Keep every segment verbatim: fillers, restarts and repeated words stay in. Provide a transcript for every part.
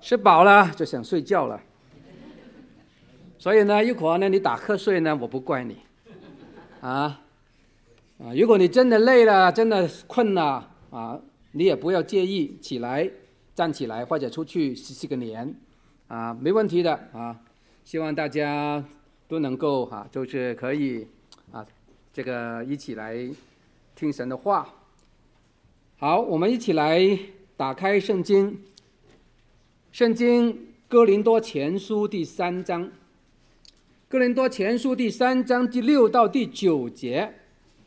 吃饱了就想睡觉了。所以呢，一会儿呢你打瞌睡呢，我不怪你啊啊！如果你真的累了，真的困了啊，你也不要介意，起来站起来或者出去洗洗个脸啊，没问题的啊。希望大家都能够啊，就是可以啊，这个一起来听神的话。好，我们一起来打开圣经，圣经哥林多前书第三章，哥林多前书第三章第六到第九节，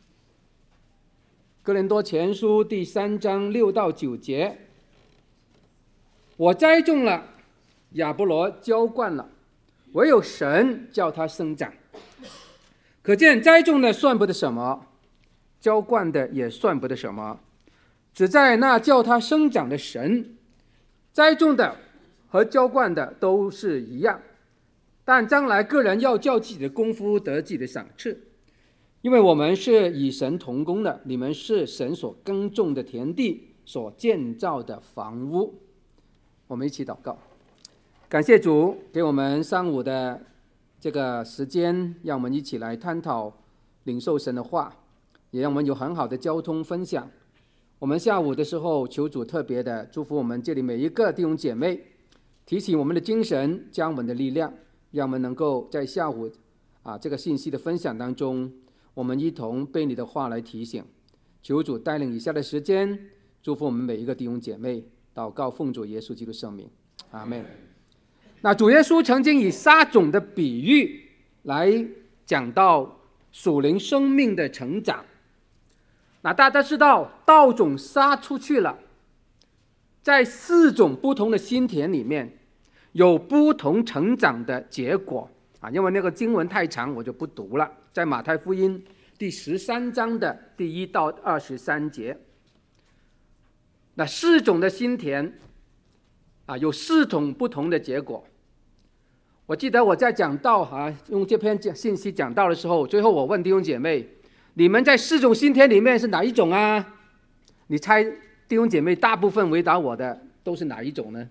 哥林多前书第三章六到九节，我栽种了，亚波罗浇灌了，唯有神叫它生长。可见栽种的算不得什么，浇灌的也算不得什么，只在那叫它生长的神。栽种的和浇灌的都是一样，但将来个人要叫自己的功夫得自己的赏赐。因为我们是与神同工的，你们是神所耕种的田地，所建造的房屋。我们一起祷告。感谢主给我们上午的这个时间，让我们一起来探讨领受神的话，也让我们有很好的交通分享。我们下午的时候，求主特别的祝福我们这里每一个弟兄姐妹，提醒我们的精神，将我们的力量，让我们能够在下午啊这个信息的分享当中，我们一同被你的话来提醒。求主带领以下的时间，祝福我们每一个弟兄姐妹。祷告奉主耶稣基督圣名，阿们。那主耶稣曾经以撒种的比喻来讲到属灵生命的成长。那大家知道，稻种撒出去了，在四种不同的心田里面有不同成长的结果啊。因为那个经文太长，我就不读了。在马太福音第十三章的第一到二十三节，那四种的心田啊，有四种不同的结果。我记得我在讲道啊，用这篇信息讲道的时候，最后我问弟兄姐妹，你们在四种心田里面是哪一种啊？你猜弟兄姐妹大部分回答我的都是哪一种呢？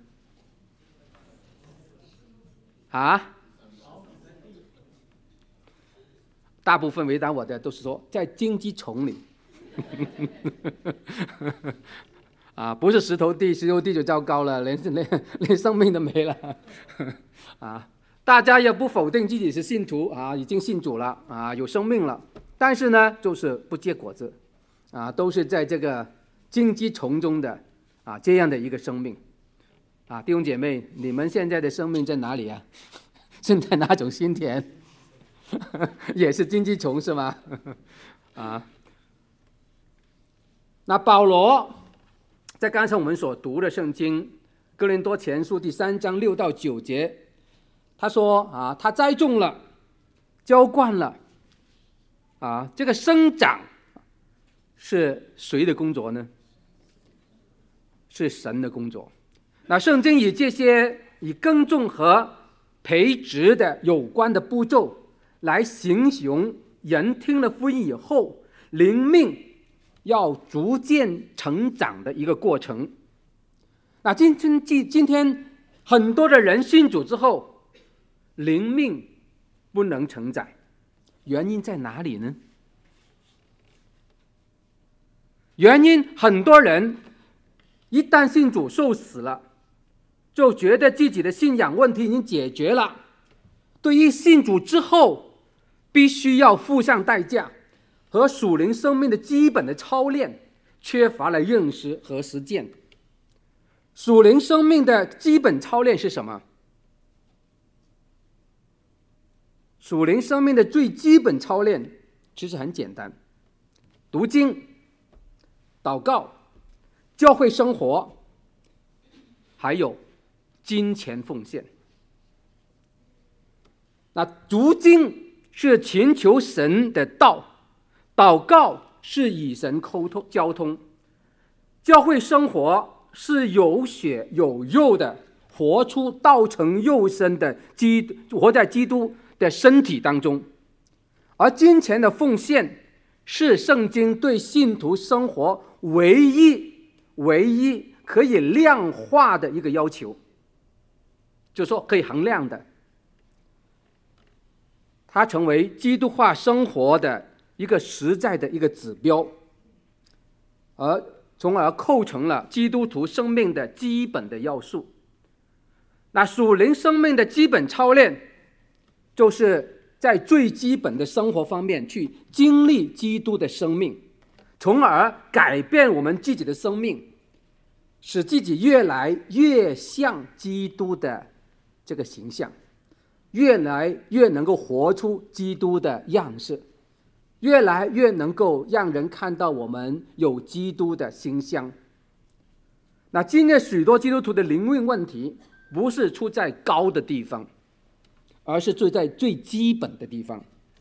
啊？大部分回答我的都是说在荆棘丛里。啊，不是石头地，石头地就糟糕了，连连连生命都没了。啊，大家也不否定自己是信徒啊，已经信主了啊，有生命了，但是呢，就是不结果子，啊，都是在这个荆棘丛中的啊这样的一个生命。啊，弟兄姐妹，你们现在的生命在哪里啊？是在哪种心田？也是荆棘丛是吗？啊，那保罗在刚才我们所读的圣经哥林多前书第三章六到九节，他说啊，他栽种了，浇灌了，啊，这个生长是谁的工作呢？是神的工作。那圣经以这些以耕种和培植的有关的步骤来形容人听了福音以后灵命要逐渐成长的一个过程。那今天今天很多的人信主之后，灵命不能成长，原因在哪里呢？原因很多人一旦信主受死了，就觉得自己的信仰问题已经解决了，对于信主之后必须要付上代价，和属灵生命的基本的操练缺乏了认识和实践。属灵生命的基本操练是什么？属灵生命的最基本操练其实很简单，读经、祷告、教会生活，还有金钱奉献。那读经是寻求神的道，祷告是与神沟通交通，教会生活是有血有肉的，活出道成肉身的基督，活在基督的身体当中。而金钱的奉献是圣经对信徒生活唯一唯一可以量化的一个要求。 就是说可以衡量的，它成为基督化生活的一个实在的一个指标，而从而构成了基督徒生命的基本的要素。那属灵生命的基本操练，就是在最基本的生活方面去经历基督的生命，从而改变我们自己的生命，使自己越来越像基督的这个形象，越来越能够活出基督的样式，越来越能够让人看到我们有基督的馨香。那今天许多基督徒的灵命问题，不是出在高的地方，而是出在最基本的地方。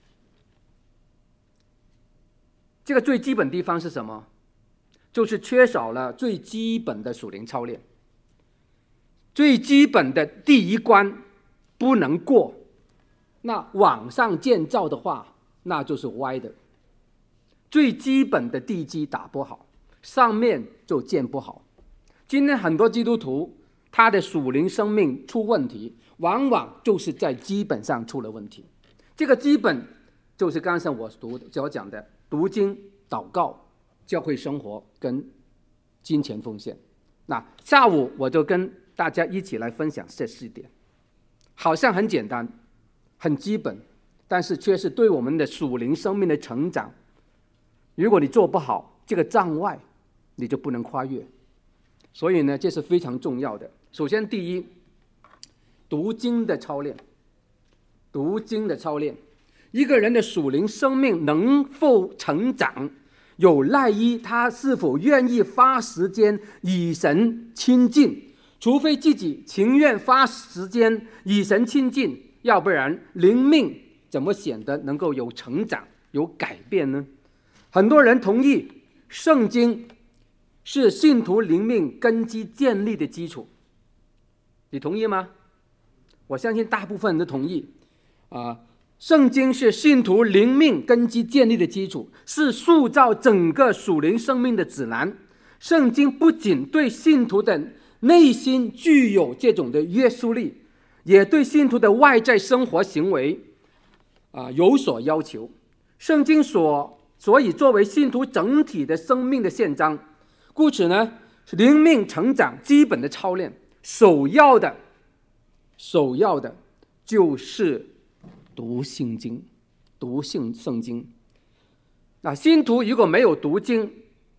这个最基本地方是什么？就是缺少了最基本的属灵操练。最基本的第一关不能过，那往上建造的话，那就是歪的。最基本的地基打不好，上面就建不好。今天很多基督徒他的属灵生命出问题，往往就是在基本上出了问题。这个基本就是刚才我读所讲的读经、祷告、教会生活跟金钱奉献。那下午我就跟大家一起来分享这四点，好像很简单很基本，但是却是对我们的属灵生命的成长，如果你做不好，这个障碍你就不能跨越。所以呢，这是非常重要的。首先第一，读经的操练。读经的操练，一个人的属灵生命能否成长，有赖于他是否愿意花时间与神亲近。除非自己情愿花时间与神亲近，要不然灵命怎么显得能够有成长、有改变呢？很多人同意圣经是信徒灵命根基建立的基础，你同意吗？我相信大部分人都同意。啊，圣经是信徒灵命根基建立的基础，是塑造整个属灵生命的指南。圣经不仅对信徒的内心具有这种的约束力，也对信徒的外在生活行为啊有所要求。圣经所所以作为信徒整体的生命的宪章，故此呢，灵命成长基本的操练，首要的首要的就是读圣经，读圣圣经。那信徒如果没有读经，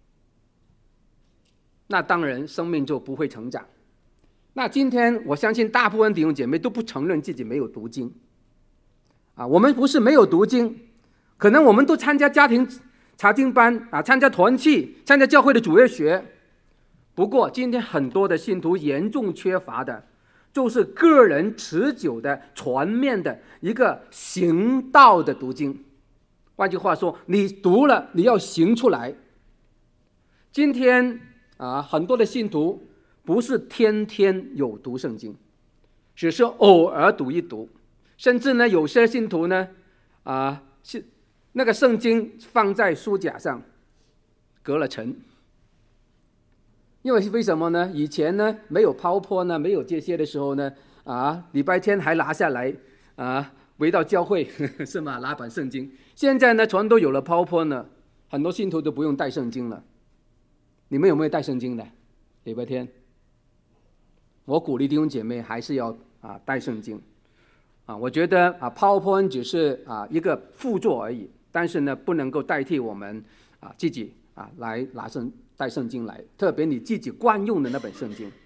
那当然生命就不会成长。那今天我相信大部分弟兄姐妹都不承认自己没有读经啊，我们不是没有读经，可能我们都参加家庭查经班啊，参加团契，参加教会的主日学。不过今天很多的信徒严重缺乏的就是个人持久的全面的一个行道的读经。换句话说，你读了你要行出来。今天啊，很多的信徒不是天天有读圣经，只是偶尔读一读，甚至呢，有些信徒呢，啊，是那个圣经放在书架上，隔了层。因为为什么呢？以前呢，没有 PowerPoint 呢，没有这些的时候呢，啊，礼拜天还拿下来啊，回到教会呵呵是吗？拿本圣经。现在呢，全都有了 PowerPoint 呢，很多信徒都不用带圣经了。你们有没有带圣经的？礼拜天，我鼓励弟兄姐妹还是要啊带圣经啊。我觉得啊 PowerPoint 只是啊一个辅助而已，但是呢，不能够代替我们啊自己啊来拿圣带圣经来，特别你自己惯用的那本圣经。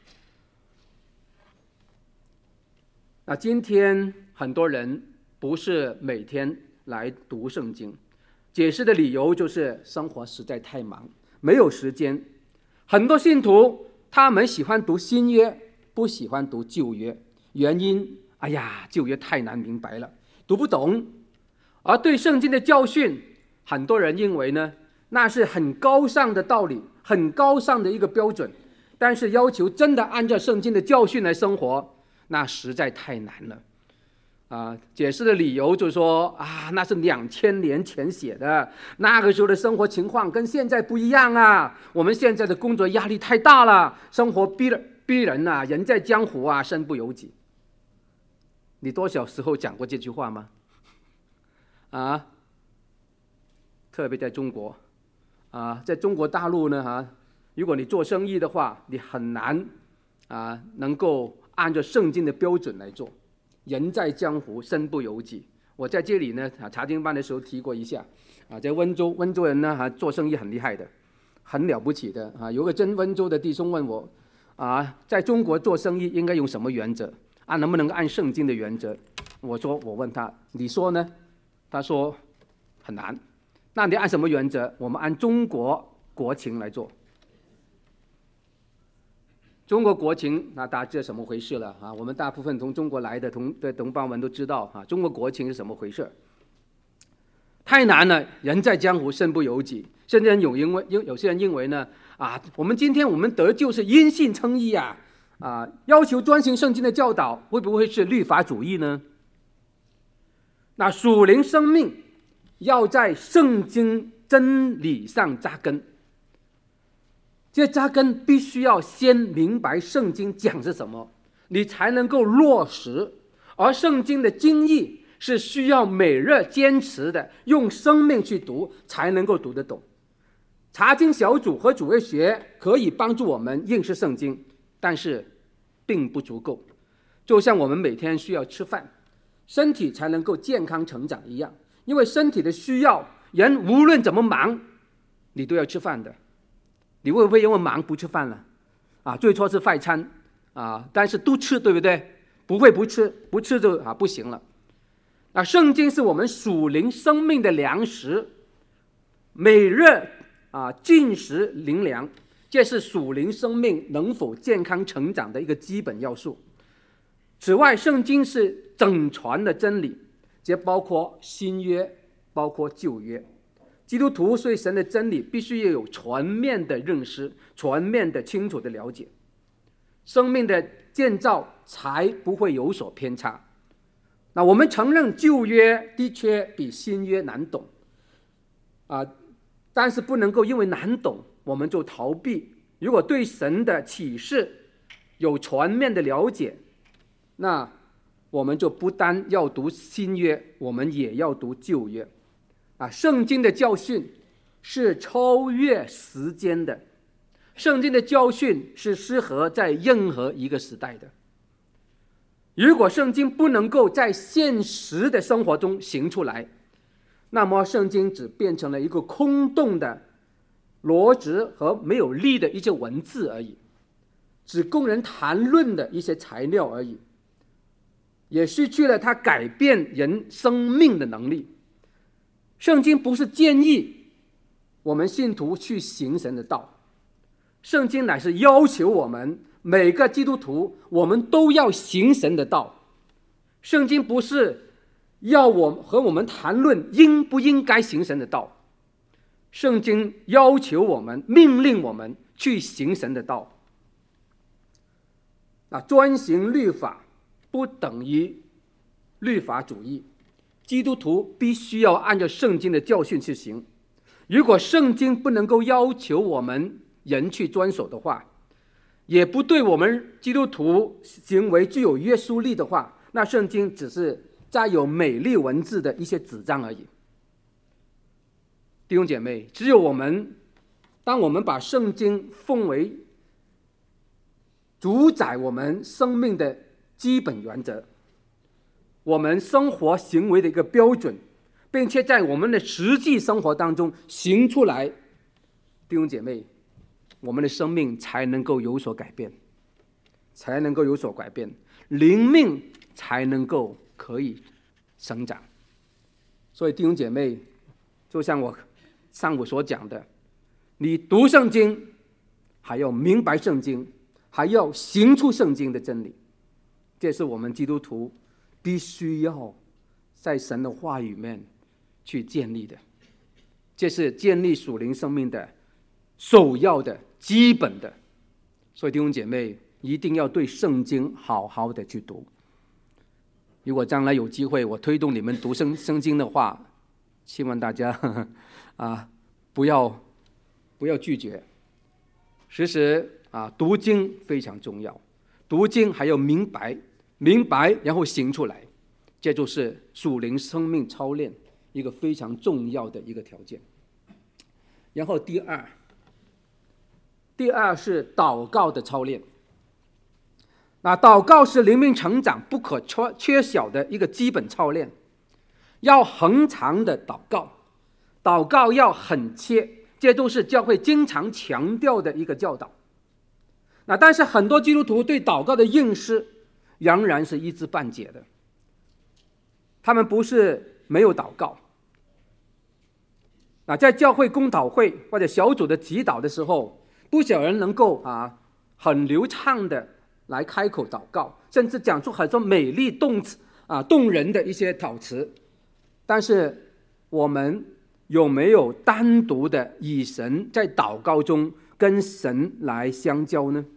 那今天很多人不是每天来读圣经，解释的理由就是生活实在太忙，没有时间。很多信徒他们喜欢读新约，不喜欢读旧约，原因哎呀，旧约太难明白了，读不懂。而对圣经的教训，很多人认为呢，那是很高尚的道理，很高尚的一个标准，但是要求真的按照圣经的教训来生活，那实在太难了。啊，解释的理由就是说啊，那是两千年前写的，那个时候的生活情况跟现在不一样啊。我们现在的工作压力太大了，生活逼了逼人啊，人在江湖啊，身不由己。 你多少时候讲过这句话吗？啊，特别在中国啊，在中国大陆呢哈、啊，如果你做生意的话，你很难啊能够按照圣经的标准来做。人在江湖，身不由己。我在这里呢啊查经班的时候提过一下啊，在温州，温州人呢哈、啊、做生意很厉害的，很了不起的啊。有个真温州的弟兄问我啊，在中国做生意应该用什么原则？啊，能不能按圣经的原则？我说，我问他，你说呢？他说很难。那你按什么原则？我们按中国国情来做。中国国情，那大家知道什么回事了啊？我们大部分从中国来的同的同胞们都知道啊，中国国情是什么回事？太难了，人在江湖，身不由己。甚至有因为有有些人认为呢，啊，我们今天我们得救是因信称义啊，啊，要求遵行圣经的教导，会不会是律法主义呢？那属灵生命要在圣经真理上扎根。这扎根必须要先明白圣经讲是什么，你才能够落实。而圣经的经义是需要每日坚持的，用生命去读，才能够读得懂。查经小组和主日学可以帮助我们认识圣经，但是并不足够。就像我们每天需要吃饭，身体才能够健康成长一样，因为身体的需要，人无论怎么忙，你都要吃饭的。你会不会因为忙不吃饭了？啊，最初是快餐啊，但是都吃，对不对？不会不吃，不吃就啊不行了。那圣经是我们属灵生命的粮食，每日啊进食灵粮，这是属灵生命能否健康成长的一个基本要素。此外，圣经是整全的真理，这包括新约，包括旧约。基督徒对神的真理必须要有全面的认识，全面的清楚的了解，生命的建造才不会有所偏差。那我们承认旧约的确比新约难懂啊，但是不能够因为难懂我们就逃避。如果对神的启示有全面的了解，那我们就不单要读新约，我们也要读旧约。啊，圣经的教训是超越时间的，圣经的教训是适合在任何一个时代的。如果圣经不能够在现实的生活中行出来，那么圣经只变成了一个空洞的逻辑和没有力的一些文字而已，只供人谈论的一些材料而已，也失去了它改变人生命的能力。圣经不是建议我们信徒去行神的道，圣经乃是要求我们每个基督徒，我们都要行神的道。圣经不是要我和我们谈论应不应该行神的道，圣经要求我们，命令我们去行神的道。那遵行律法不等于律法主义，基督徒必须要按照圣经的教训去行。如果圣经不能够要求我们人去遵守的话，也不对我们基督徒行为具有约束力的话，那圣经只是载有美丽文字的一些纸张而已。弟兄姐妹，只有我们当我们把圣经奉为主宰我们生命的基本原则，我们生活行为的一个标准，并且在我们的实际生活当中行出来，弟兄姐妹，我们的生命才能够有所改变，才能够有所改变，灵命才能够可以生长。所以弟兄姐妹，就像我上午所讲的，你读圣经还要明白圣经，还要行出圣经的真理，这是我们基督徒必须要在神的话语里面去建立的，这是建立属灵生命的首要的基本的。所以弟兄姐妹一定要对圣经好好的去读。如果将来有机会我推动你们读圣圣经的话，希望大家呵呵啊不要不要拒绝。其实啊读经非常重要，读经还要明白明白然后行出来。 这就是属灵生命操练一个非常重要的一个条件。然后第二，第二是祷告的操练。那祷告是灵命成长不可缺少的一个基本操练，要恒常的祷告，祷告要很切，这都是教会经常强调的一个教导。那但是很多基督徒对祷告的认识仍然是一知半解的，他们不是没有祷告。那在教会公祷会或者小组的祈祷的时候，不少人能够啊很流畅的来开口祷告，甚至讲出很多美丽动词啊动人的一些祷词。但是我们有没有单独的以神在祷告中跟神来相交呢？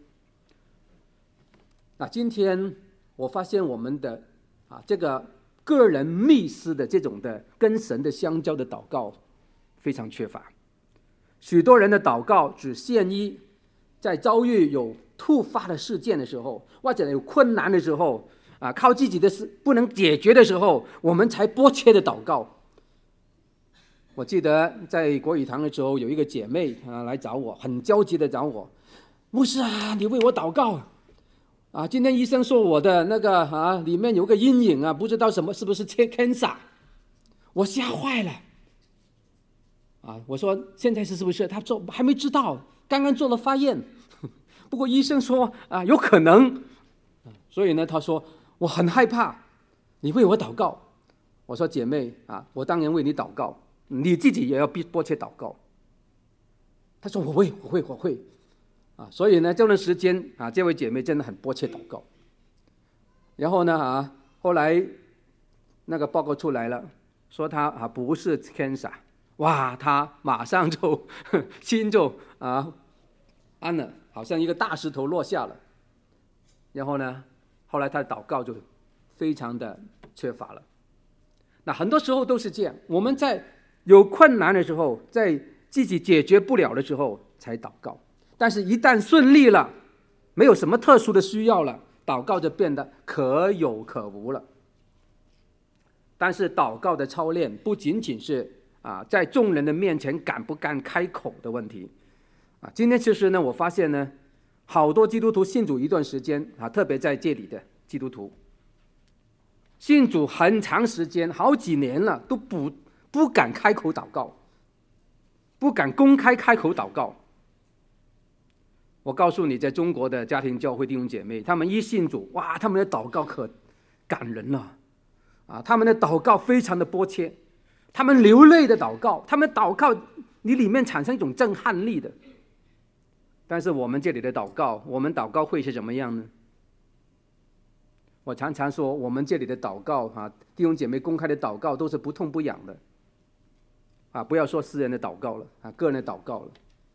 那今天我发现我们的啊这个个人密私的这种的跟神的相交的祷告非常缺乏。许多人的祷告只限于在遭遇有突发的事件的时候，或者有困难的时候啊，靠自己的事不能解决的时候，我们才迫切的祷告。我记得在国语堂的时候，有一个姐妹啊来找我，很焦急的找我，牧师啊，你为我祷告啊！今天医生说我的那个啊里面有个阴影啊，不知道什么是不是 cancer， 我吓坏了啊！我说现在是是不是？他说还没知道，刚刚做了化验，不过医生说啊有可能，所以呢他说我很害怕，你为我祷告。我说姐妹啊，我当然为你祷告，你自己也要迫切祷告。他说我会，我会，我会。啊，所以呢，这段时间啊，这位姐妹真的很迫切祷告。然后呢，啊，后来那个报告出来了，说她啊不是 cancer， 哇，她马上就心就啊安了，好像一个大石头落下了。然后呢，后来她的祷告就非常的缺乏了。那很多时候都是这样，我们在有困难的时候，在自己解决不了的时候才祷告。但是一旦顺利了，没有什么特殊的需要了，祷告就变得可有可无了。但是祷告的操练不仅仅是啊在众人的面前敢不敢开口的问题啊。今天其实呢，我发现呢，好多基督徒信主一段时间啊，特别在这里的基督徒信主很长时间，好几年了，都不不敢开口祷告，不敢公开开口祷告。我告诉你，在中国的家庭教会弟兄姐妹，他们一信主，哇，他们的祷告可感人了啊！他们的祷告非常的迫切，他们流泪的祷告，他们祷告你里面产生一种震撼力的。但是我们这里的祷告，我们祷告会是怎么样呢？我常常说，我们这里的祷告啊，弟兄姐妹公开的祷告都是不痛不痒的啊！不要说私人的祷告了啊，个人的祷告了。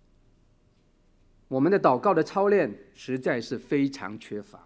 我们的祷告的操练实在是非常缺乏。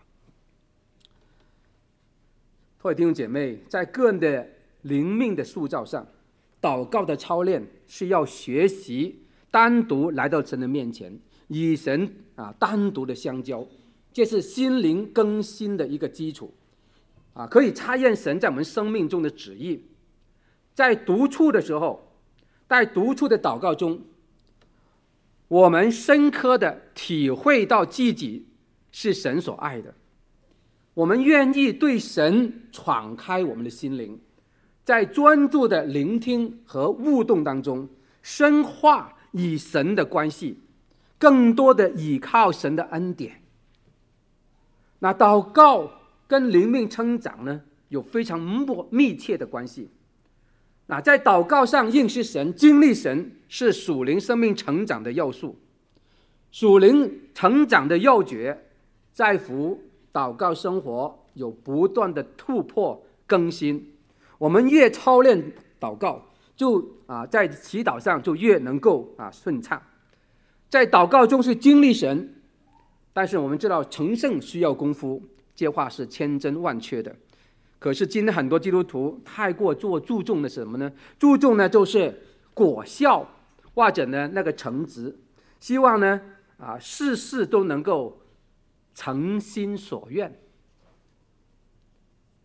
各位弟兄姐妹，在个人的灵命的塑造上，祷告的操练是要学习单独来到神的面前，与神啊单独的相交，这是心灵更新的一个基础啊，可以察验神在我们生命中的旨意。在独处的时候，在独处的祷告中，我们深刻的体会到自己是神所爱的，我们愿意对神敞开我们的心灵，在专注的聆听和互动当中，深化与神的关系，更多的倚靠神的恩典。那祷告跟灵命成长呢，有非常密切的关系。那在祷告上认识神、经历神，是属灵生命成长的要素。属灵成长的要诀，在乎祷告生活有不断的突破更新。我们越操练祷告，就啊在祈祷上就越能够啊顺畅。在祷告中是经历神，但是我们知道成圣需要功夫，这话是千真万确的。可是今天很多基督徒太过做注重的什么呢？注重呢就是果效，或者呢那个成值，希望呢啊事事都能够诚心所愿。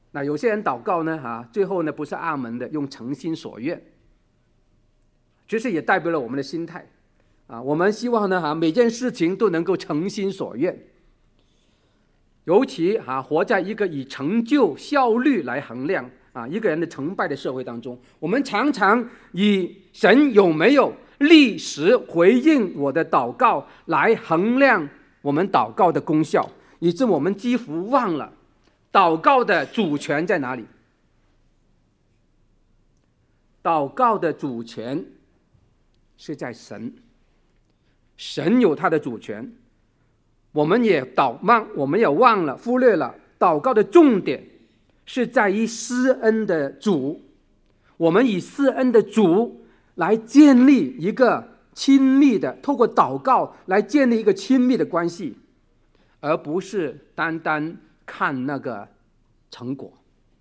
那有些人祷告呢，啊，最后呢不是阿门的，用诚心所愿，其实也代表了我们的心态啊。我们希望呢，啊，每件事情都能够诚心所愿，尤其啊，活在一个以成就效率来衡量啊一个人的成败的社会当中，我们常常以神有没有立时回应我的祷告来衡量我们祷告的功效，以致我们几乎忘了祷告的主权在哪里。祷告的主权是在神，神有他的主权，我们也祷忘，我们也忘了忽略了祷告的重点是在于施恩的主，我们以施恩的主来建立一个亲密的，透过祷告来建立一个亲密的关系，而不是单单看那个成果。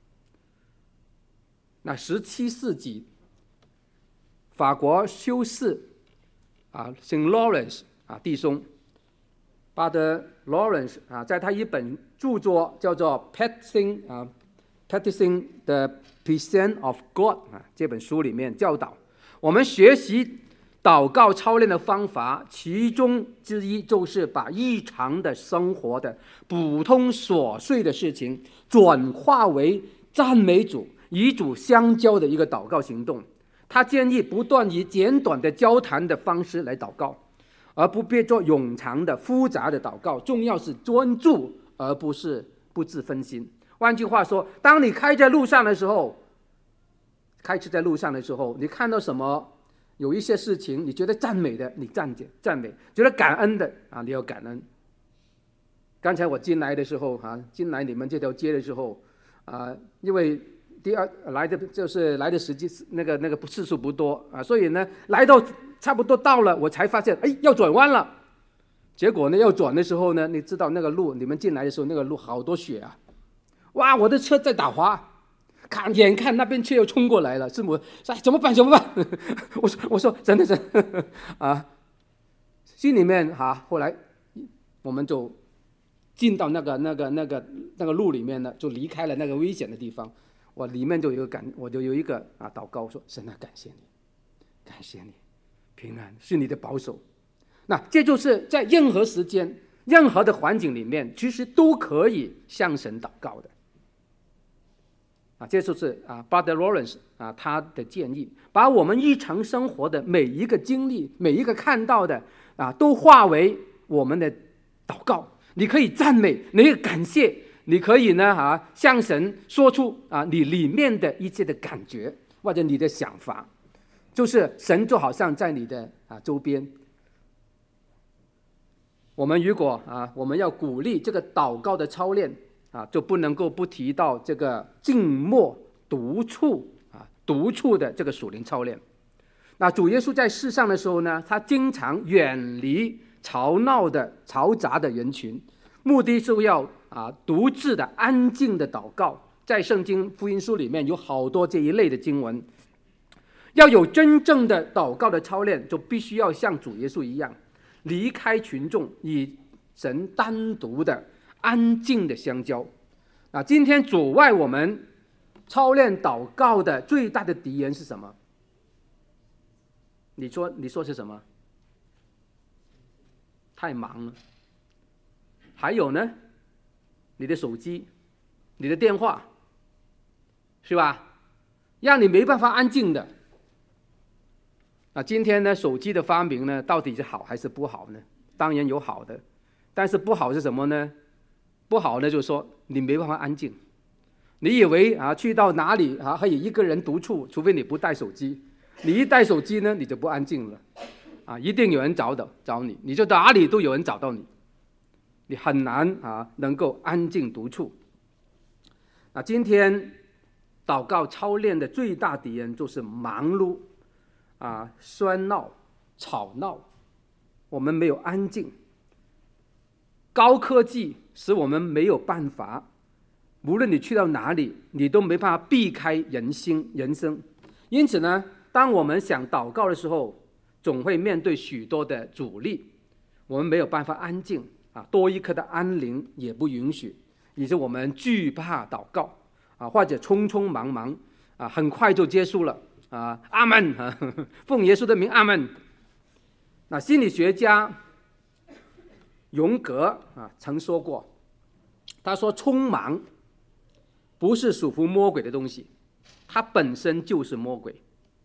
那十七世纪法国修士啊 Saint Lawrence 啊弟兄巴德 Lawrence 啊，在他一本著作叫做 Practicing 啊 Practicing the Presence of God 啊这本书里面教导我们学习祷告操练的方法，其中之一就是把日常的生活的普通琐碎的事情转化为赞美主、与主相交的一个祷告行动。他建议不断以简短的交谈的方式来祷告，而不必做冗长的复杂的祷告，重要是专注，而不是不自分心。换句话说，当你开在路上的时候，开车在路上的时候，你看到什么，有一些事情你觉得赞美的，你赞美赞美；觉得感恩的啊，你要感恩。刚才我进来的时候啊，进来你们这条街的时候啊，因为第二来的就是来的时机那个那个次数不多啊，所以呢来到差不多到了，我才发现哎要转弯了。结果呢要转的时候呢，你知道那个路，你们进来的时候那个路好多雪啊，哇，我的车在打滑，看眼看那边车又冲过来了，师母说怎么办怎么办？我说我说真的真的啊，心里面哈、啊，后来我们就进到那个那个那个那个路里面呢，就离开了那个危险的地方。我里面就有一个感，我就有一个啊祷告说：神啊，感谢你，感谢你，平安是你的保守。那这就是在任何时间、任何的环境里面，其实都可以向神祷告的。啊，这就是啊 Brother Lawrence 啊他的建议，把我们日常生活的每一个经历、每一个看到的啊，都化为我们的祷告。你可以赞美，你可以感谢。你可以呢啊向神说出啊你里面的一切的感觉或者你的想法，就是神就好像在你的啊周边。我们如果啊我们要鼓励这个祷告的操练啊，就不能够不提到这个静默独处啊独处的这个属灵操练。那主耶稣在世上的时候呢，他经常远离吵闹的嘈杂的人群，目的是要啊，独自的安静的祷告。在圣经福音书里面有好多这一类的经文。要有真正的祷告的操练，就必须要像主耶稣一样，离开群众，与神单独的安静的相交。啊，今天阻碍我们操练祷告的最大的敌人是什么？你说你说是什么？太忙了。还有呢，你的手机，你的电话，是吧？让你没办法安静的。啊，今天呢，手机的发明呢，到底是好还是不好呢？当然有好的，但是不好是什么呢？不好呢，就是说你没办法安静。你以为啊，去到哪里啊，可以一个人独处，除非你不带手机。你一带手机呢，你就不安静了。啊，一定有人找的找你，你就哪里都有人找到你。你很难啊，能够安静独处。那今天祷告操练的最大敌人就是忙碌啊、喧闹、吵闹，我们没有安静。高科技使我们没有办法，无论你去到哪里，你都没办法避开人心人生。因此呢，当我们想祷告的时候，总会面对许多的阻力，我们没有办法安静。啊，多一刻的安宁也不允许，以致我们惧怕祷告， 啊，或者匆匆忙忙啊，很快就结束了啊。阿们，奉耶稣的名，阿们。那心理学家荣格啊曾说过，他说匆忙不是属乎魔鬼的东西，它本身就是魔鬼。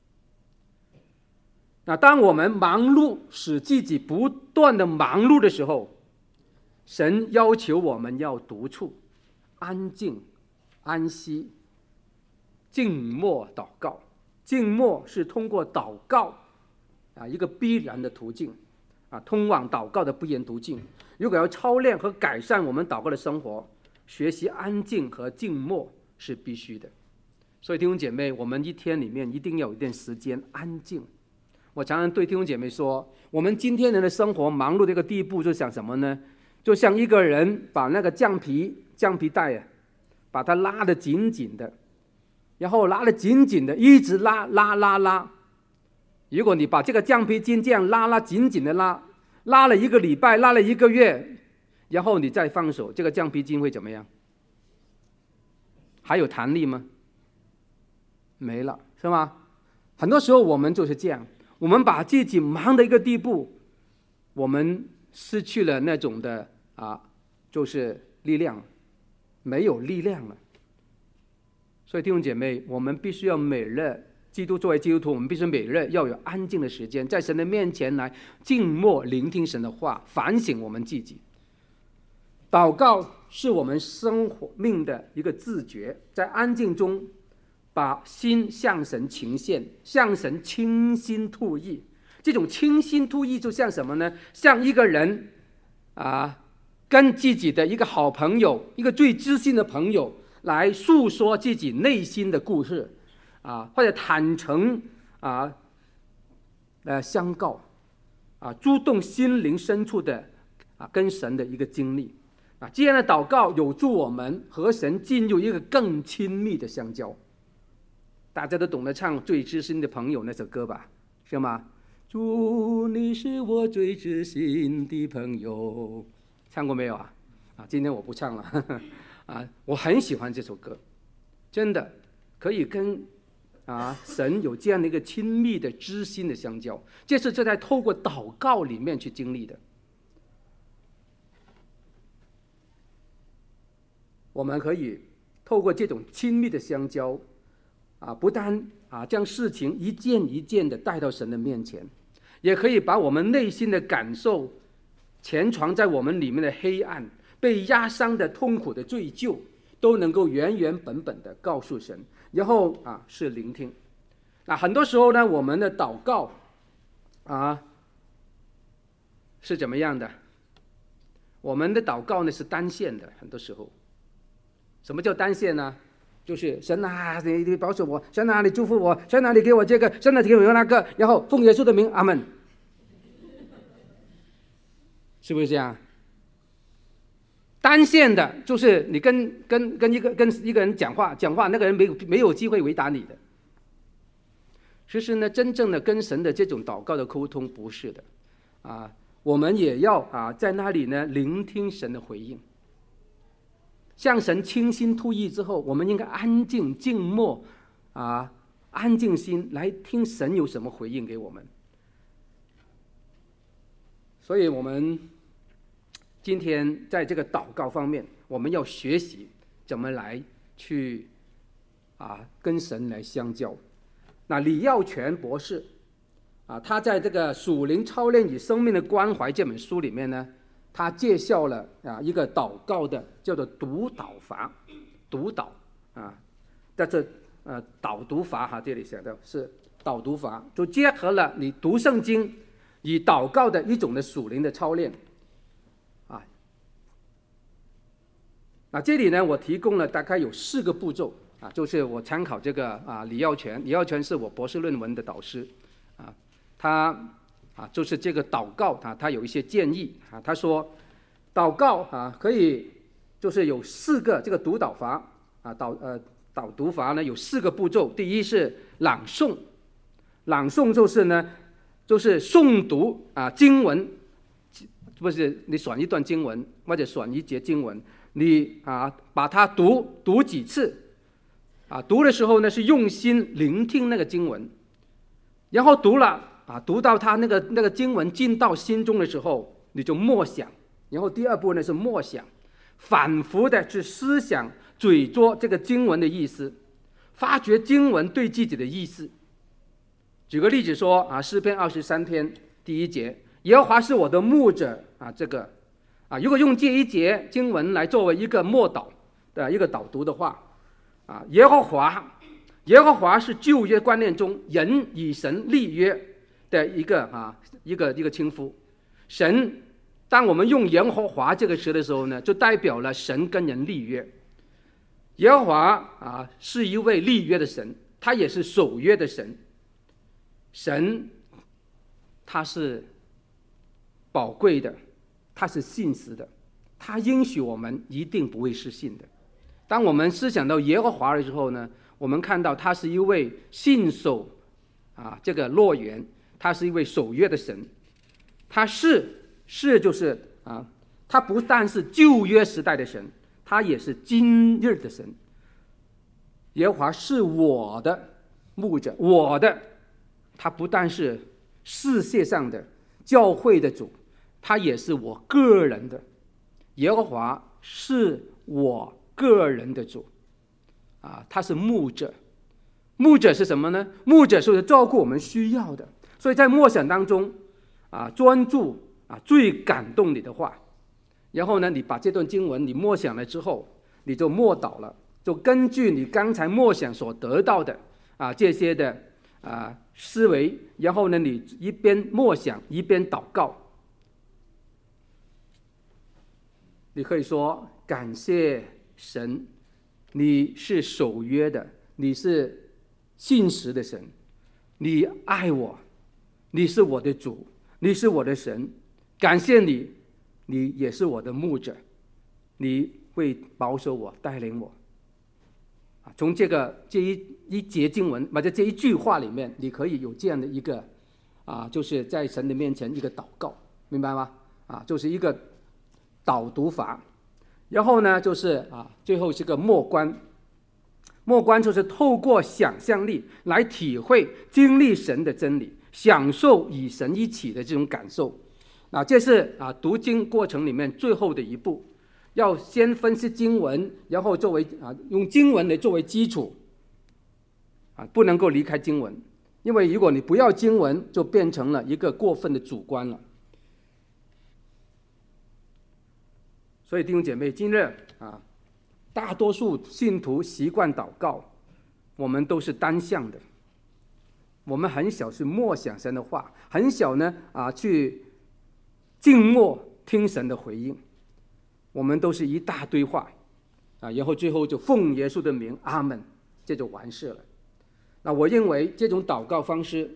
那当我们忙碌，使自己不断的忙碌的时候，神要求我们要独处、安静、安息、静默祷告。静默是通过祷告啊一个必然的途径啊，通往祷告的必然途径。如果要操练和改善我们祷告的生活，学习安静和静默是必须的。所以弟兄姐妹，我们一天里面一定要有一点时间安静。我常常对弟兄姐妹说，我们今天人的生活忙碌的一个地步，就像什么呢？就像一个人把那个橡皮橡皮带啊，把它拉得紧紧的，然后拉得紧紧的，一直拉拉拉拉。如果你把这个橡皮筋这样拉拉紧紧的拉，拉了一个礼拜，拉了一个月，然后你再放手，这个橡皮筋会怎么样？还有弹力吗？没了，是吗？很多时候我们就是这样，我们把自己忙的一个地步，我们失去了那种的啊，就是力量，没有力量了。所以弟兄姐妹，我们必须要每日，基督作为基督徒，我们必须每日要有安静的时间，在神的面前来静默聆听神的话，反省我们自己。祷告是我们生活命的一个自觉，在安静中把心向神倾献，向神倾心吐意。这种倾心吐意就像什么呢？像一个人啊，跟自己的一个好朋友，一个最知心的朋友来诉说自己内心的故事啊，或者坦诚啊，呃相告啊，触动心灵深处的啊跟神的一个经历啊，这样的祷告有助我们和神进入一个更亲密的相交。大家都懂得唱《最知心的朋友》那首歌吧？是吗？主，你是我最知心的朋友，唱过没有啊？啊，今天我不唱了，呵呵啊，我很喜欢这首歌，真的可以跟啊神有这样的一个亲密的知心的相交，这是这在透过祷告里面去经历的。我们可以透过这种亲密的相交啊，不单啊将事情一件一件的带到神的面前，也可以把我们内心的感受、潜藏在我们里面的黑暗、被压伤的痛苦的罪疚，都能够原原本本的告诉神，然后啊是聆听。那很多时候呢，我们的祷告啊是怎么样的？我们的祷告呢是单线的，很多时候。什么叫单线呢？就是神啊，你你保守我，神啊，你祝福我，神啊，你给我这个，神啊，你给我那个，然后奉耶稣的名，阿们，是不是这样？单线的，就是你跟跟跟一个跟一个人讲话，讲话那个人没有没有机会回答你的。其实呢，真正的跟神的这种祷告的沟通不是的，啊，我们也要啊在那里呢聆听神的回应。向神倾心吐意之后，我们应该安静静默啊，安静心来听神有什么回应给我们。所以我们今天在这个祷告方面，我们要学习怎么来去啊跟神来相交。那李耀全博士啊，他在这个《属灵操练与生命的关怀》这本书里面呢，他介绍了啊一个祷告的叫做读祷法，读祷啊，在这呃导读法哈，这里写的是导读法，就结合了你读圣经与祷告的一种的属灵的操练啊。那这里呢，我提供了大概有四个步骤啊，就是我参考这个啊李耀全，李耀全是我博士论文的导师啊，他。啊，就是这个祷告啊，他有一些建议啊。他说，祷告啊可以就是有四个这个读祷法啊，导呃导读法呢有四个步骤。第一是朗诵，朗诵就是呢就是诵读啊经文，不是你选一段经文或者选一节经文，你啊把它读读几次啊，读的时候呢是用心聆听那个经文，然后读了啊，读到他那个那个经文进到心中的时候，你就默想。然后第二步呢是默想，反复的去思想、咀嚼这个经文的意思，发掘经文对自己的意思。举个例子说啊，诗篇二十三篇第一节，耶和华是我的牧者啊，这个啊，如果用这一节经文来作为一个默祷的一个导读的话，啊，耶和华，耶和华是旧约观念中人与神立约的一个啊一个一个称呼。神，当我们用耶和华这个词的时候呢，就代表了神跟人立约。耶和华啊是一位立约的神，他也是守约的神。神他是宝贵的，他是信实的，他应许我们一定不会失信的。当我们思想到耶和华的时候呢，我们看到他是一位信守啊这个诺言，他是一位守约的神。他是是就是啊，他不但是旧约时代的神，他也是今日的神。耶和华是我的牧者，我的，他不但是世界上的教会的主，他也是我个人的。耶和华是我个人的主啊，他是牧者。牧者是什么呢？牧者是照顾我们需要的。所以在默想当中啊，专注啊最感动你的话，然后呢，你把这段经文你默想了之后，你就默祷了，就根据你刚才默想所得到的啊这些的啊思维，然后呢，你一边默想一边祷告。你可以说感谢神，你是守约的，你是信实的神，你爱我，你是我的主，你是我的神，感谢你，你也是我的牧者，你会保守我，带领我。从这个这一一节经文或者这一句话里面，你可以有这样的一个啊，就是在神的面前一个祷告，明白吗？啊，就是一个导读法。然后呢，就是啊，最后是个默观。默观就是透过想象力来体会、经历神的真理，享受与神一起的这种感受。啊，这是啊读经过程里面最后的一步。要先分析经文，然后作为啊用经文来作为基础，啊不能够离开经文，因为如果你不要经文，就变成了一个过分的主观了。所以弟兄姐妹，今日啊，大多数信徒习惯祷告，我们都是单向的，我们很少去默想神的话，很少呢啊去静默听神的回应。我们都是一大堆话啊，然后最后就奉耶稣的名阿们，这就完事了。那我认为这种祷告方式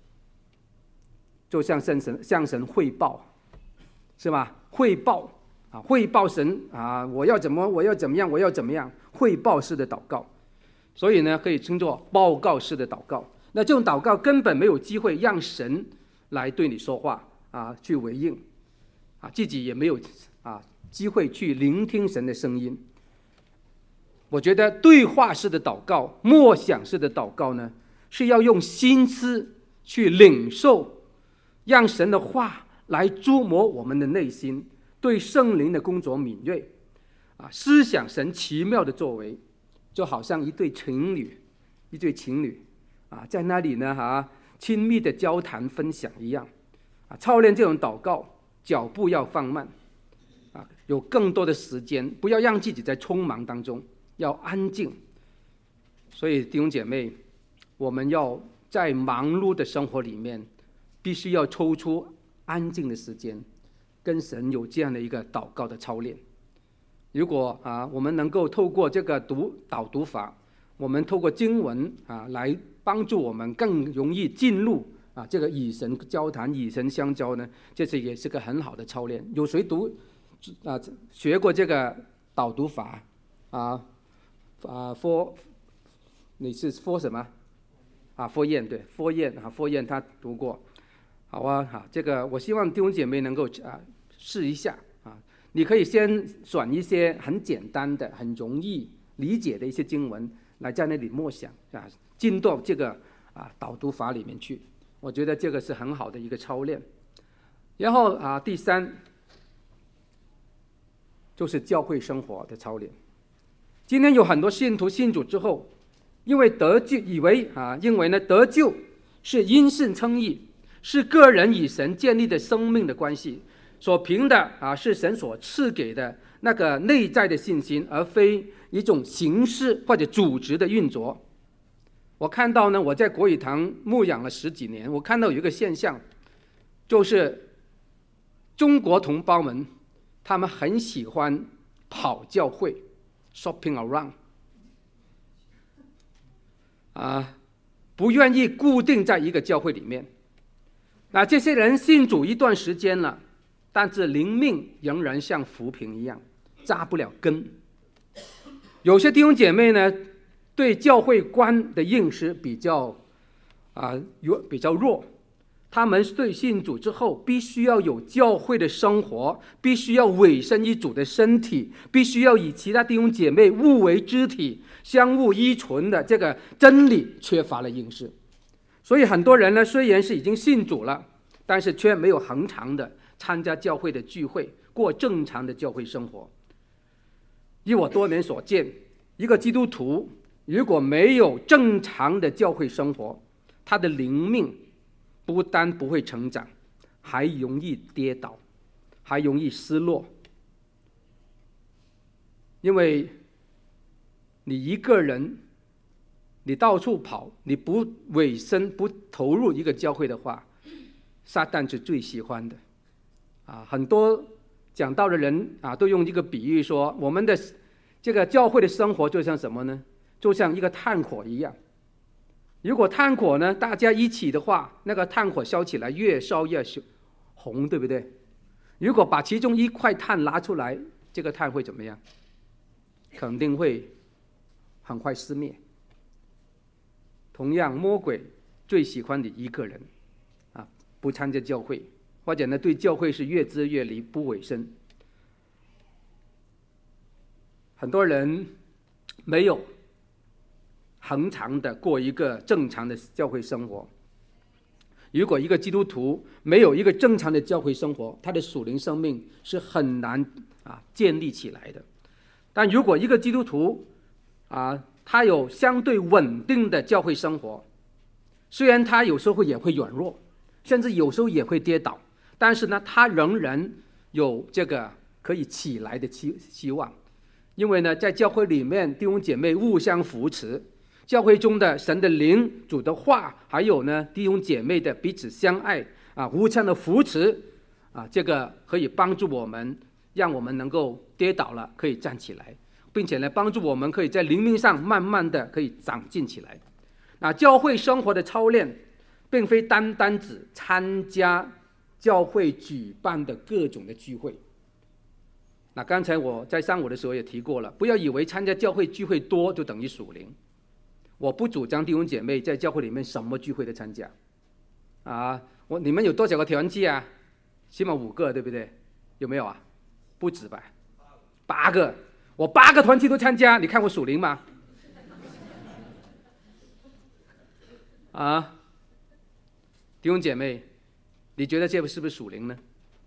就像向神向神汇报，是吧？汇报啊，汇报神啊，我要怎么我要怎么样我要怎么样，汇报式的祷告。所以呢，可以称作报告式的祷告。那这种祷告根本没有机会让神来对你说话啊，去回应啊，自己也没有啊机会去聆听神的声音。我觉得对话式的祷告、默想式的祷告呢，是要用心思去领受，让神的话来触摸我们的内心，对圣灵的工作敏锐啊，思想神奇妙的作为，就好像一对情侣，一对情侣啊，在那里呢哈，亲密的交谈分享一样啊，操练这种祷告，脚步要放慢。啊，有更多的时间，不要让自己在匆忙当中，要安静。所以弟兄姐妹，我们要在忙碌的生活里面，必须要抽出安静的时间，跟神有这样的一个祷告的操练。如果啊，我们能够透过这个读导读法，我们透过经文啊，来帮助我们更容易进入啊这个与神交谈、与神相交呢，这是也是个很好的操练。有谁读？啊，学过这个导读法啊啊 ，for 你是 for 什么啊 ？for 燕对 for 燕啊 for 燕他读过，好啊哈，这个我希望弟兄姐妹能够啊试一下啊。你可以先选一些很简单的、很容易理解的一些经文， 来在那里默想啊，进到这个啊导读法里面去。我觉得这个是很好的一个操练。然后啊，第三就是教会生活的操练。今天有很多信徒信主之后，因为得救，以为啊，因为呢得救是因信称义，是个人与神建立的生命的关系，所凭的啊是神所赐给的那个内在的信心，而非一种形式或者组织的运作。我看到呢，我在国语堂牧养了十几年，我看到有一个现象，就是中国同胞们他们很喜欢跑教会 shopping around 啊，不愿意固定在一个教会里面。那这些人信主一段时间了，但是灵命仍然像浮萍一样扎不了根。有些弟兄姐妹呢，对教会观的认识比较啊弱，比较弱。他们对信主之后，必须要有教会的生活，必须要委身于主的身体，必须要以其他弟兄姐妹互为肢体，相互依存的这个真理缺乏了认识。所以很多人呢，虽然是已经信主了，但是却没有恒常的参加教会的聚会，过正常的教会生活。以我多年所见，一个基督徒如果没有正常的教会生活，他的灵命不但不会成长，还容易跌倒，还容易失落。因为你一个人，你到处跑，你不委身不投入一个教会的话，撒旦是最喜欢的啊。很多讲道的人啊，都用一个比喻说，我们的这个教会的生活就像什么呢？就像一个炭火一样。如果炭火呢，大家一起的话，那个炭火烧起来越烧越红，对不对？如果把其中一块炭拿出来，这个炭会怎么样？肯定会很快熄灭。同样，魔鬼最喜欢你一个人啊，不参加教会，或者呢对教会是越支越离，不委身。很多人没有恒常的过一个正常的教会生活。如果一个基督徒没有一个正常的教会生活，他的属灵生命是很难啊建立起来的。但如果一个基督徒啊，他有相对稳定的教会生活，虽然他有时候也会软弱，甚至有时候也会跌倒，但是呢，他仍然有这个可以起来的希希望。因为呢，在教会里面，弟兄姐妹互相扶持，教会中的神的灵、主的话，还有呢弟兄姐妹的彼此相爱啊，互相的扶持啊，这个可以帮助我们，让我们能够跌倒了可以站起来，并且呢帮助我们可以在灵命上慢慢的可以长进起来。那教会生活的操练，并非单单只参加教会举办的各种的聚会。那刚才我在上午的时候也提过了，不要以为参加教会聚会多就等于属灵。我不主张弟兄姐妹在教会里面什么聚会都参加啊。我你们有多少个团契啊？起码五个，对不对？有没有啊？不止吧？八个。我八个团契都参加，你看我属灵吗？啊，弟兄姐妹，你觉得这是不是属灵呢？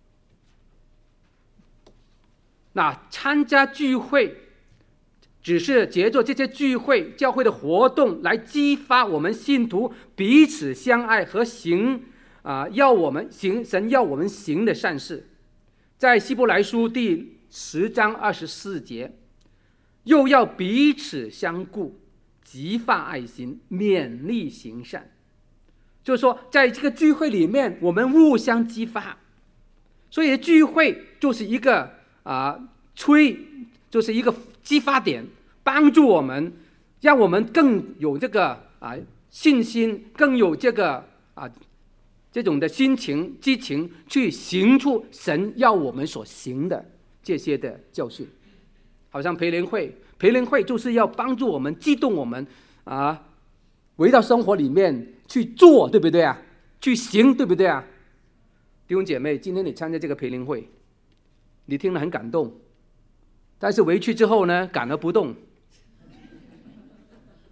那参加聚会，只是借着这些聚会、教会的活动来激发我们信徒彼此相爱和行啊，要我们行神要我们行的善事。在希伯来书第十章二十四节，又要彼此相顾，激发爱心，勉励行善。就是说，在这个聚会里面，我们互相激发。所以聚会就是一个啊，催就是一个激发点，帮助我们，让我们更有这个啊信心，更有这个啊这种的心情、激情，去行出神要我们所行的这些的教训。好像培灵会，培灵会就是要帮助我们、激动我们啊，回到生活里面去做，对不对啊？去行，对不对啊？弟兄姐妹，今天你参加这个培灵会，你听了很感动，但是回去之后呢，感而不动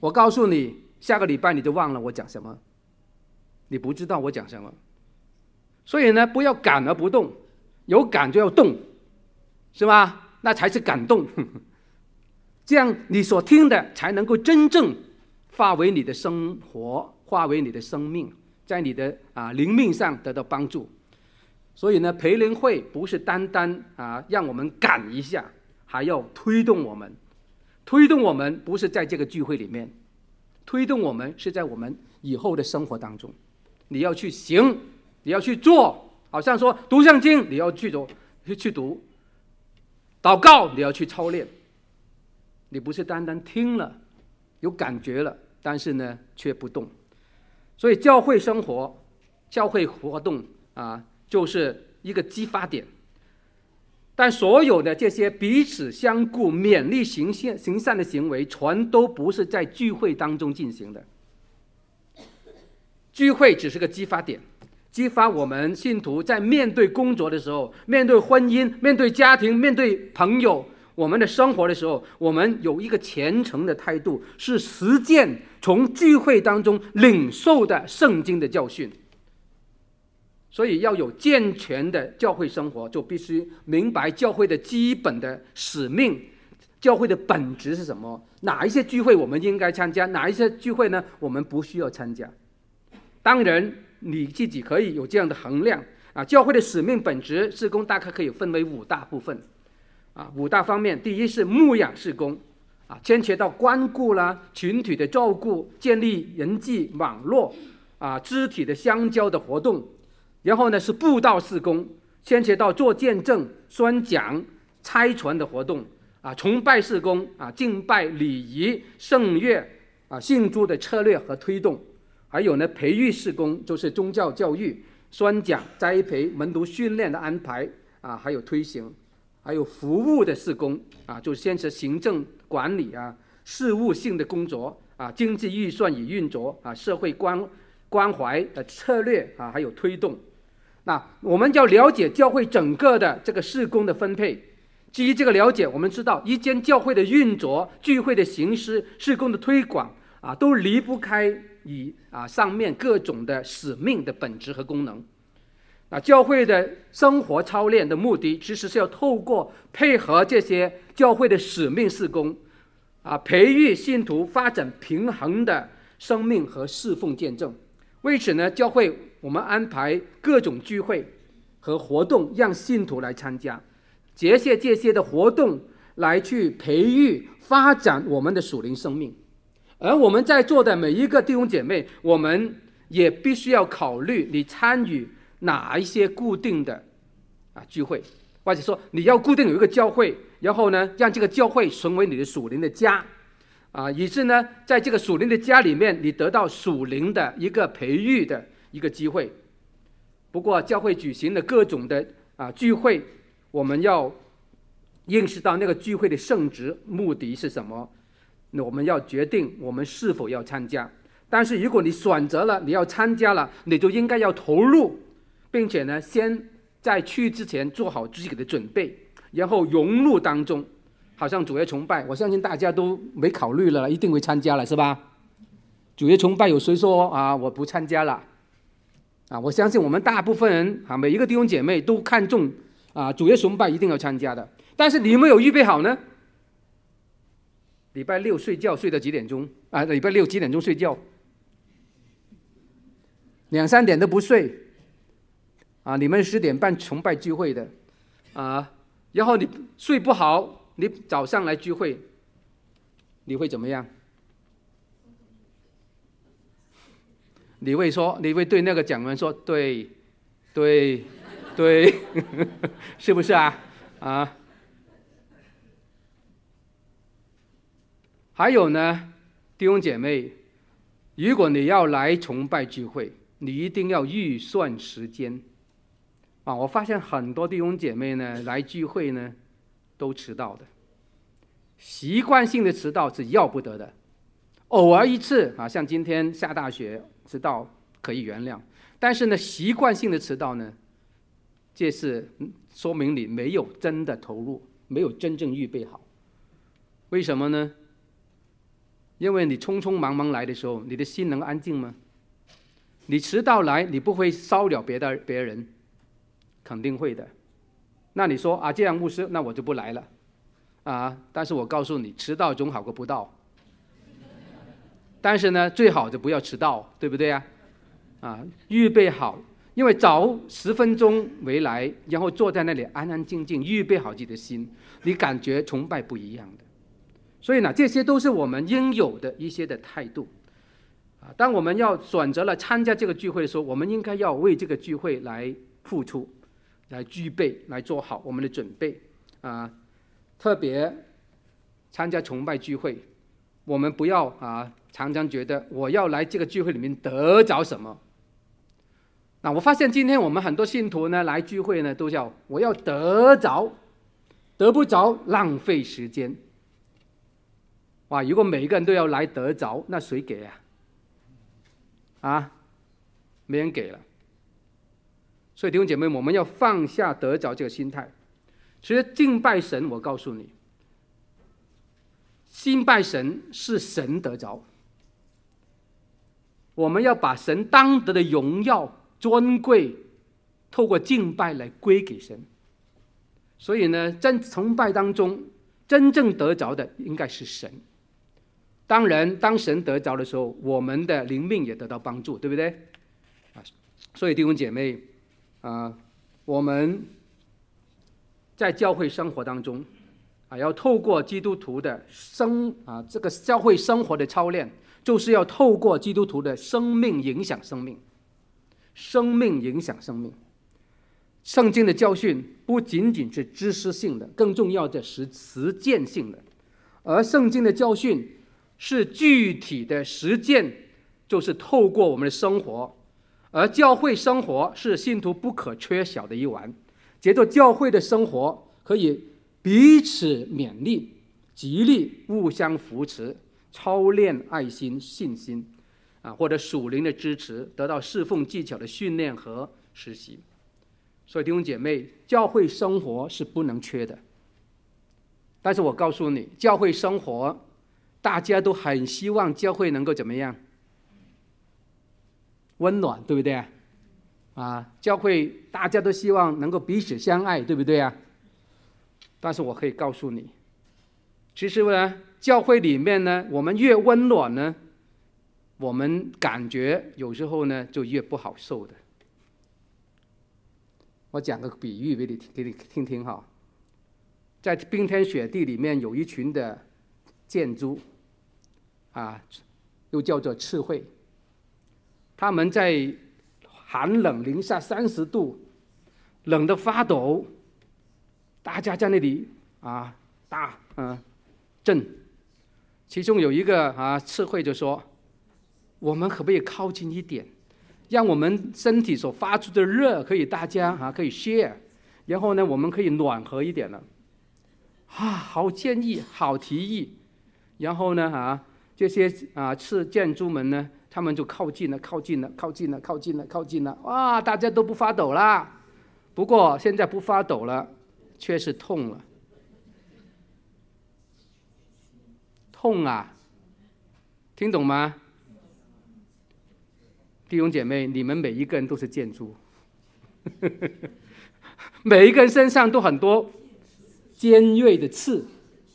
我告诉你，下个礼拜你就忘了我讲什么，你不知道我讲什么。所以呢，不要感而不动，有感就要动，是吧？那才是感动。这样你所听的才能够真正化为你的生活，化为你的生命，在你的啊灵命上得到帮助。所以呢，培灵会不是单单啊让我们感一下，还要推动我们。推动我们不是在这个聚会里面，推动我们是在我们以后的生活当中。你要去行，你要去做，好像说读圣经，你要去做去读；祷告，你要去操练。你不是单单听了，有感觉了，但是呢却不动。所以教会生活、教会活动啊，就是一个激发点。但所有的这些彼此相顾、勉励行善、行善的行为，全都不是在聚会当中进行的。聚会只是个激发点，激发我们信徒在面对工作的时候、面对婚姻、面对家庭、面对朋友、我们的生活的时候，我们有一个虔诚的态度，是实践从聚会当中领受的圣经的教训。所以要有健全的教会生活，就必须明白教会的基本的使命，教会的本质是什么，哪一些聚会我们应该参加，哪一些聚会呢我们不需要参加。当然你自己可以有这样的衡量啊。教会的使命本质事工大概可以分为五大部分啊，五大方面。第一是牧养事工啊，牵扯到关顾啦、群体的照顾、建立人际网络啊、肢体的相交的活动。然后呢是布道事工，牵扯到做见证、宣讲、差传的活动啊，崇拜事工啊，敬拜礼仪、圣乐啊，信主的策略和推动。还有呢培育事工，就是宗教教育、宣讲、栽培、门徒训练的安排啊，还有推行。还有服务的事工啊，就是先是行政管理啊、事务性的工作啊、经济预算与运作啊、社会关关怀的策略啊，还有推动。那我们要了解教会整个的这个事工的分配。基于这个了解，我们知道一间教会的运作、聚会的形式、事工的推广啊，都离不开以啊上面各种的使命的本质和功能。啊，教会的生活操练的目的，其实是要透过配合这些教会的使命事工啊，培育信徒发展平衡的生命和侍奉见证。为此呢，教会我们安排各种聚会和活动，让信徒来参加，结借这些的活动来去培育发展我们的属灵生命。而我们在座的每一个弟兄姐妹，我们也必须要考虑你参与哪一些固定的啊聚会，或者说你要固定有一个教会，然后呢让这个教会成为你的属灵的家啊，以致呢在这个属灵的家里面，你得到属灵的一个培育的一个机会。不过教会举行的各种的啊聚会，我们要认识到那个聚会的圣职目的是什么，那我们要决定我们是否要参加。但是如果你选择了你要参加了，你就应该要投入，并且呢先在去之前做好自己的准备，然后融入当中。好像主日崇拜，我相信大家都没考虑了，一定会参加了，是吧？主日崇拜有谁说啊我不参加了啊？我相信我们大部分人啊，每一个弟兄姐妹都看重啊主日崇拜一定要参加的。但是你有没有预备好呢？礼拜六睡觉睡到几点钟啊？礼拜六几点钟睡觉？两三点都不睡啊！你们十点半崇拜聚会的啊，然后你睡不好。你早上来聚会，你会怎么样？你会说，你会对那个讲员说，对，对，对，是不是啊？啊，还有呢，弟兄姐妹，如果你要来崇拜聚会，你一定要预算时间啊！我发现很多弟兄姐妹呢，来聚会呢。都迟到的，习惯性的迟到是要不得的。偶尔一次啊，像今天下大雪迟到可以原谅，但是呢，习惯性的迟到呢，这是说明你没有真的投入，没有真正预备好。为什么呢？ 因为你匆匆忙忙来的时候，你的心能安静吗？你迟到来，你不会骚扰别的别人，肯定会的。那你说啊，这样牧师，那我就不来了啊。但是我告诉你，迟到总好过不到。但是呢，最好就不要迟到，对不对啊？啊，预备好，因为早十分钟回来，然后坐在那里安安静静，预备好自己的心，你感觉崇拜不一样的。所以呢，这些都是我们应有的一些的态度。啊，当我们要选择了参加这个聚会的时候，我们应该要为这个聚会来付出，来预备，来做好我们的准备啊。特别参加崇拜聚会，我们不要啊常常觉得我要来这个聚会里面得着什么。那我发现今天我们很多信徒呢来聚会呢，都叫我要得着，得不着浪费时间。哇！如果每一个人都要来得着，那谁给啊？啊，没人给了。所以弟兄姐妹，我们要放下得着这个心态。其实敬拜神，我告诉你，敬拜神是神得着。我们要把神当得的荣耀、尊贵，透过敬拜来归给神。所以呢，真崇拜当中，真正得着的应该是神。当然，当神得着的时候，我们的灵命也得到帮助，对不对？啊，所以弟兄姐妹，啊，我们在教会生活当中，啊，要透过基督徒的生啊这个教会生活的操练，就是要透过基督徒的生命影响生命，生命影响生命。圣经的教训不仅仅是知识性的，更重要的是实践性的，而圣经的教训是具体的实践，就是透过我们的生活，而教会生活是信徒不可缺少的一环。借着教会的生活，可以彼此勉励、激励、互相扶持、操练爱心、信心，啊，或者属灵的支持，得到侍奉技巧的训练和实习。所以弟兄姐妹，教会生活是不能缺的。但是我告诉你，教会生活大家都很希望教会能够怎么样？温暖，对不对啊？啊，教会大家都希望能够彼此相爱，对不对啊？但是我可以告诉你，其实呢，教会里面呢，我们越温暖呢，我们感觉有时候呢就越不好受的。我讲个比喻给你给你听听哈，在冰天雪地里面有一群的箭猪，啊，又叫做刺猬，他们在寒冷零下三十度，冷得发抖，大家在那里啊打啊震，其中有一个啊刺猬就说：“我们可不可以靠近一点，让我们身体所发出的热可以大家啊可以 share， 然后呢我们可以暖和一点了。”啊，好建议，好提议。然后呢啊，这些啊刺箭猪们呢，他们就靠近了，靠近了，靠近了，靠近了，靠近了。哇，大家都不发抖啦。不过现在不发抖了，却是痛了。痛啊，听懂吗？弟兄姐妹，你们每一个人都是箭猪，每一个人身上都很多尖锐的刺。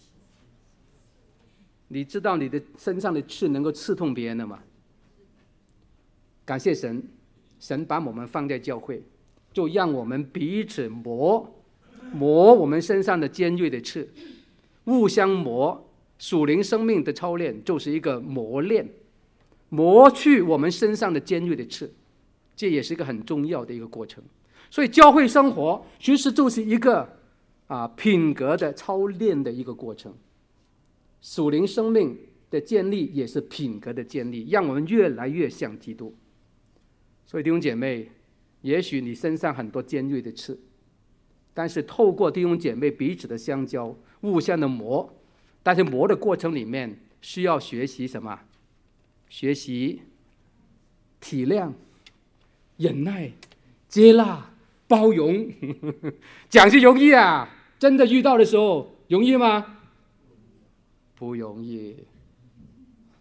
你知道你的身上的刺能够刺痛别人的吗？感谢神，神把我们放在教会，就让我们彼此磨磨我们身上的尖锐的刺，互相磨。属灵生命的操练就是一个磨练，磨去我们身上的尖锐的刺，这也是一个很重要的一个过程。所以教会生活其实就是一个啊品格的操练的一个过程，属灵生命的建立也是品格的建立，让我们越来越像基督。所以弟兄姐妹，也许你身上很多尖锐的刺，但是透过弟兄姐妹彼此的相交，互相的磨，但是磨的过程里面需要学习什么？学习体谅、忍耐、接纳、包容。讲是容易啊，真的遇到的时候容易吗？不容易。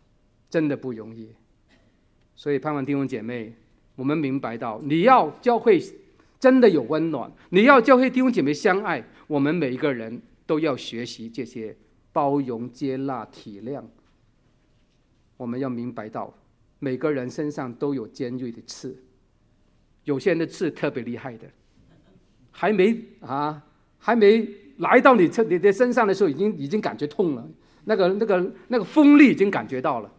真的不容易。所以盼望弟兄姐妹，我们明白到，你要教会真的有温暖，你要教会弟兄姐妹相爱，我们每一个人都要学习这些包容、接纳、体谅。我们要明白到，每个人身上都有尖锐的刺，有些人的刺特别厉害的，还没啊，还没来到你你的身上的时候，已经已经感觉痛了，那个那个那个锋利已经感觉到了。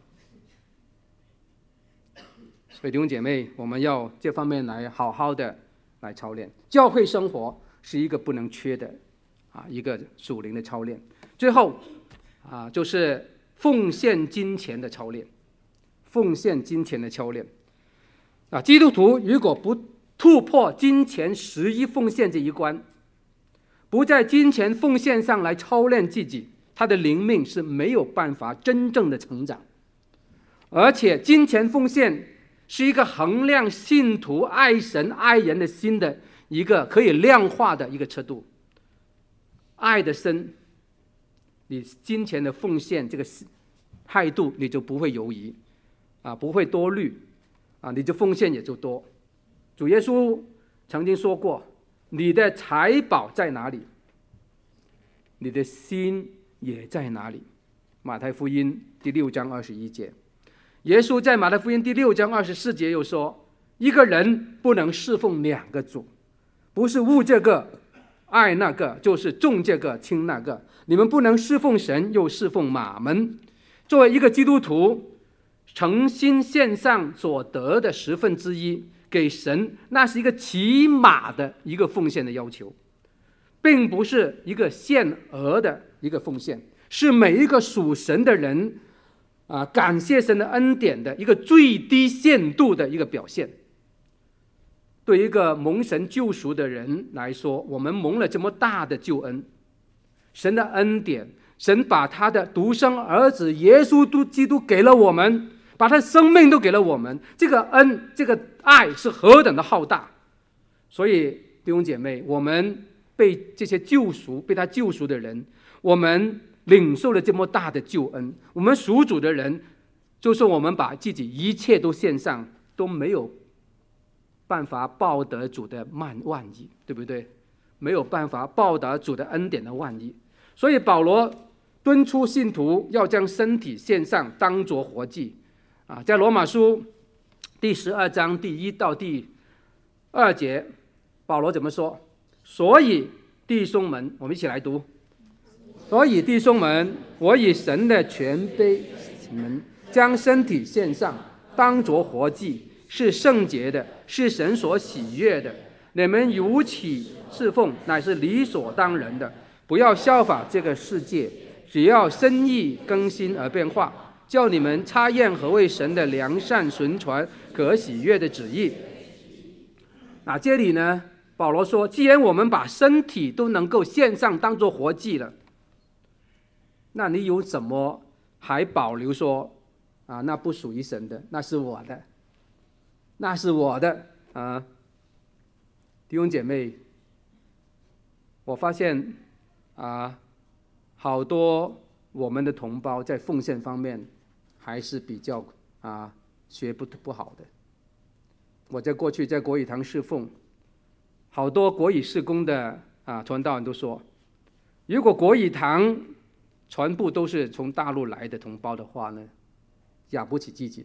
所以弟兄姐妹，我们要这方面来好好的来操练。教会生活是一个不能缺的啊，一个属灵的操练。最后啊，就是奉献金钱的操练，奉献金钱的操练啊，基督徒如果不突破金钱十一奉献这一关，不在金钱奉献上来操练自己，他的灵命是没有办法真正的成长。而且金钱奉献是一个衡量信徒爱神爱人的心的一个可以量化的一个尺度。爱的深，你金钱的奉献这个态度你就不会犹疑啊，不会多虑啊，你就奉献也就多。主耶稣曾经说过，你的财宝在哪里，你的心也在哪里。马太福音第六章二十一节。耶稣在马太福音第六章二十四节又说，一个人不能侍奉两个主，不是恶这个爱那个，就是重这个轻那个。你们不能侍奉神又侍奉马门。作为一个基督徒，诚心献上所得的十分之一给神，那是一个起码的一个奉献的要求，并不是一个限额的一个奉献，是每一个属神的人啊，感谢神的恩典的一个最低限度的一个表现。对一个蒙神救赎的人来说，我们蒙了这么大的救恩，神的恩典，神把他的独生儿子耶稣基督给了我们，把他的生命都给了我们，这个恩这个爱是何等的浩大。所以弟兄姐妹，我们被这些救赎被他救赎的人，我们领受了这么大的救恩，我们属主的人，就是我们把自己一切都献上，都没有办法报得主的万亿，对不对？没有办法报得主的恩典的万亿。所以保罗敦促信徒要将身体献上，当作活祭啊，在罗马书第十二章第一到第二节，保罗怎么说？所以弟兄们，我们一起来读。所以弟兄们，我以神的权柄你们将身体献上，当作活祭，是圣洁的，是神所喜悦的。你们如此侍奉，乃是理所当然的。不要效法这个世界，只要心意更新而变化，叫你们察验何为神的良善、纯全、可喜悦的旨意。那这里呢，保罗说，既然我们把身体都能够献上当作活祭了，那你有什么还保留说啊，那不属于神的，那是我的，那是我的啊？弟兄姐妹，我发现啊，好多我们的同胞在奉献方面还是比较啊学不不好的。我在过去在国语堂侍奉，好多国语事工的啊传道人都说，如果国语堂全部都是从大陆来的同胞的话呢，养不起自己的。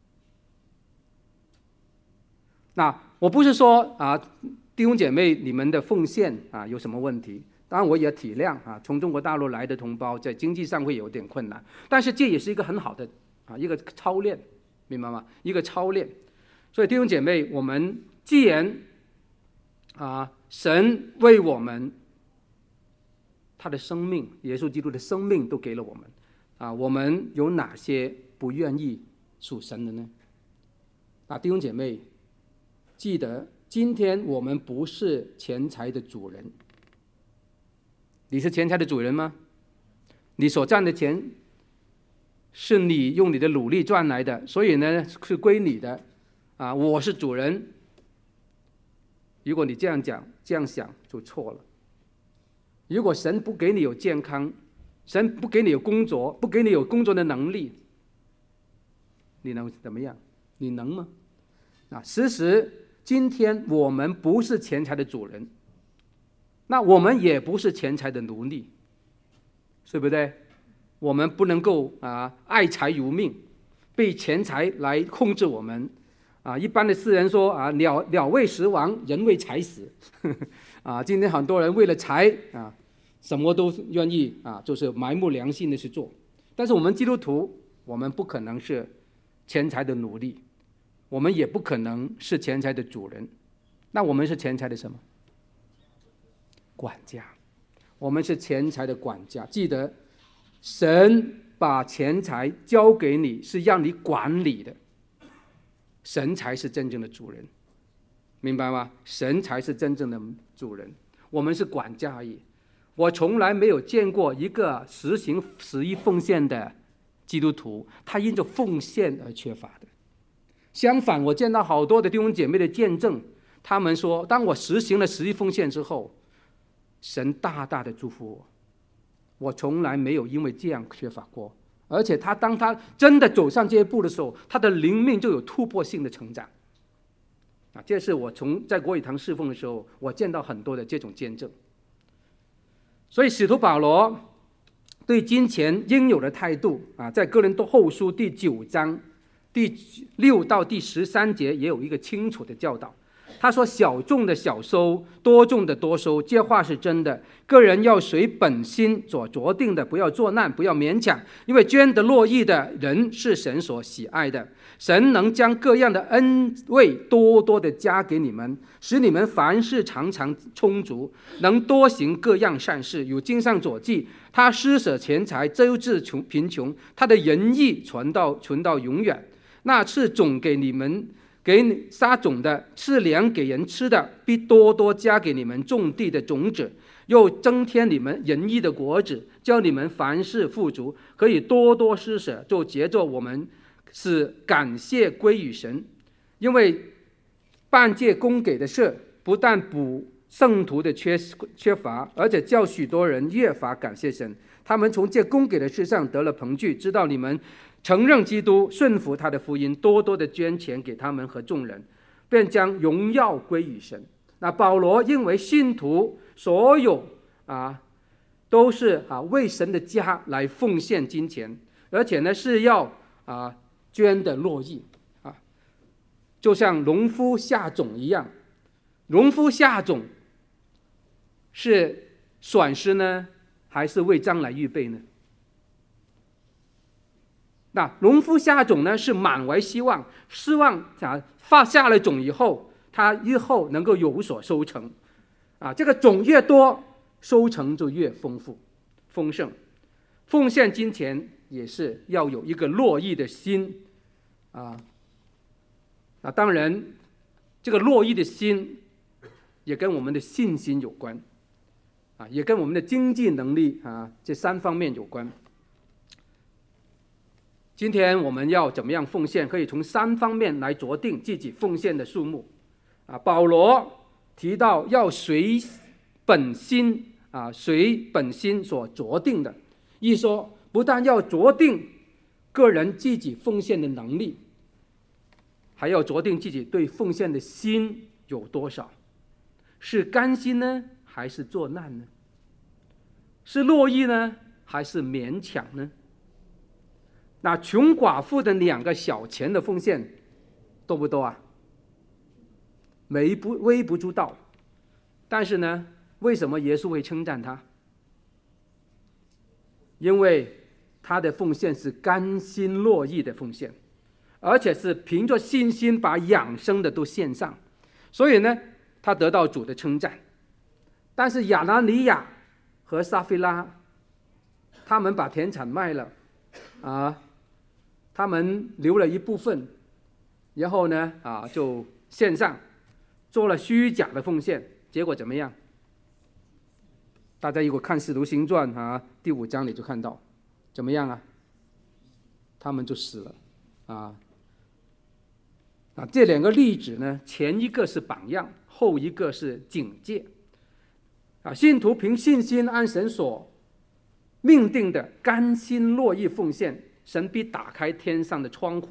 那我不是说啊，弟兄姐妹你们的奉献啊有什么问题？当然我也体谅啊，从中国大陆来的同胞在经济上会有点困难，但是这也是一个很好的啊一个操练，明白吗？一个操练。所以弟兄姐妹，我们既然啊神为我们他的生命，耶稣基督的生命都给了我们啊，我们有哪些不愿意属神的呢？啊，弟兄姐妹，记得今天我们不是钱财的主人。你是钱财的主人吗？你所赚的钱是你用你的努力赚来的，所以呢是归你的啊，我是主人。如果你这样讲这样想就错了。如果神不给你有健康，神不给你有工作，不给你有工作的能力， 你能怎么样？你能吗？啊，其实今天我们不是钱财的主人，那我们也不是钱财的奴隶，对不对？我们不能够啊爱财如命，被钱财来控制我们。啊，一般的诗人说啊，鸟鸟为食亡，人为财死。啊，今天很多人为了财啊，什么都愿意啊，就是埋没良心的去做。但是我们基督徒，我们不可能是钱财的奴隶，我们也不可能是钱财的主人。那我们是钱财的什么？管家。我们是钱财的管家。记得，神把钱财交给你，是让你管理的。神才是真正的主人，明白吗？神才是真正的主人，我们是管家而已。我从来没有见过一个实行十一奉献的基督徒，他因着奉献而缺乏的。相反，我见到好多的弟兄姐妹的见证，他们说，当我实行了十一奉献之后，神大大的祝福我，我从来没有因为这样缺乏过。而且他当他真的走上这一步的时候，他的灵命就有突破性的成长。啊，这是我从在国语堂侍奉的时候，我见到很多的这种见证。所以使徒保罗对金钱应有的态度啊，在哥林多后书第九章第六到第十三节也有一个清楚的教导。他说：“小种的小收，多种的多收，这话是真的。个人要随本心所酌定的，不要作难，不要勉强，因为捐得乐意的人是神所喜爱的。神能将各样的恩惠多多的加给你们，使你们凡事常常充足，能多行各样善事。有经上所记，他施舍钱财，周济贫穷，他的仁义传到存到永远。那赐种给你们。”给你撒种的，赐粮给人吃的，必多多加给你们种地的种子，又增添你们仁义的果子，叫你们凡事富足，可以多多施舍，就藉着我们使感谢归于神。因为办这供给的事，不但补圣徒的缺缺乏，而且叫许多人越发感谢神。他们从这供给的事上得了凭据，知道你们承认基督，顺服他的福音，多多的捐钱给他们和众人，便将荣耀归于神。那保罗因为信徒所有啊都是啊为神的家来奉献金钱，而且呢是要啊捐的乐意啊，就像农夫下种一样。农夫下种是损失呢，还是为将来预备呢？那农夫下种呢，是满怀希望，希望啊发下了种以后，他日后能够有所收成，啊，这个种越多，收成就越丰富、丰盛。奉献金钱也是要有一个乐意的心，啊，啊，当然，这个乐意的心也跟我们的信心有关，啊，也跟我们的经济能力啊这三方面有关。今天我们要怎么样奉献？可以从三方面来酌定自己奉献的数目。啊，保罗提到要随本心啊，随本心所酌定的，意思说不但要酌定个人自己奉献的能力，还要酌定自己对奉献的心有多少，是甘心呢，还是作难呢？是乐意呢，还是勉强呢？那穷寡妇的两个小钱的奉献多不多啊？微不微不足道。但是呢，为什么耶稣会称赞他？因为他的奉献是甘心乐意的奉献，而且是凭着信心把养生的都献上，所以呢，他得到主的称赞。但是亚拿尼亚和撒非拉，他们把田产卖了啊，他们留了一部分，然后呢啊就献上，做了虚假的奉献，结果怎么样？大家如果看《使徒行传》啊第五章，你就看到怎么样啊？他们就死了啊！啊，这两个例子呢，前一个是榜样，后一个是警戒。啊，信徒凭信心按神所命定的甘心乐意奉献，神必打开天上的窗户，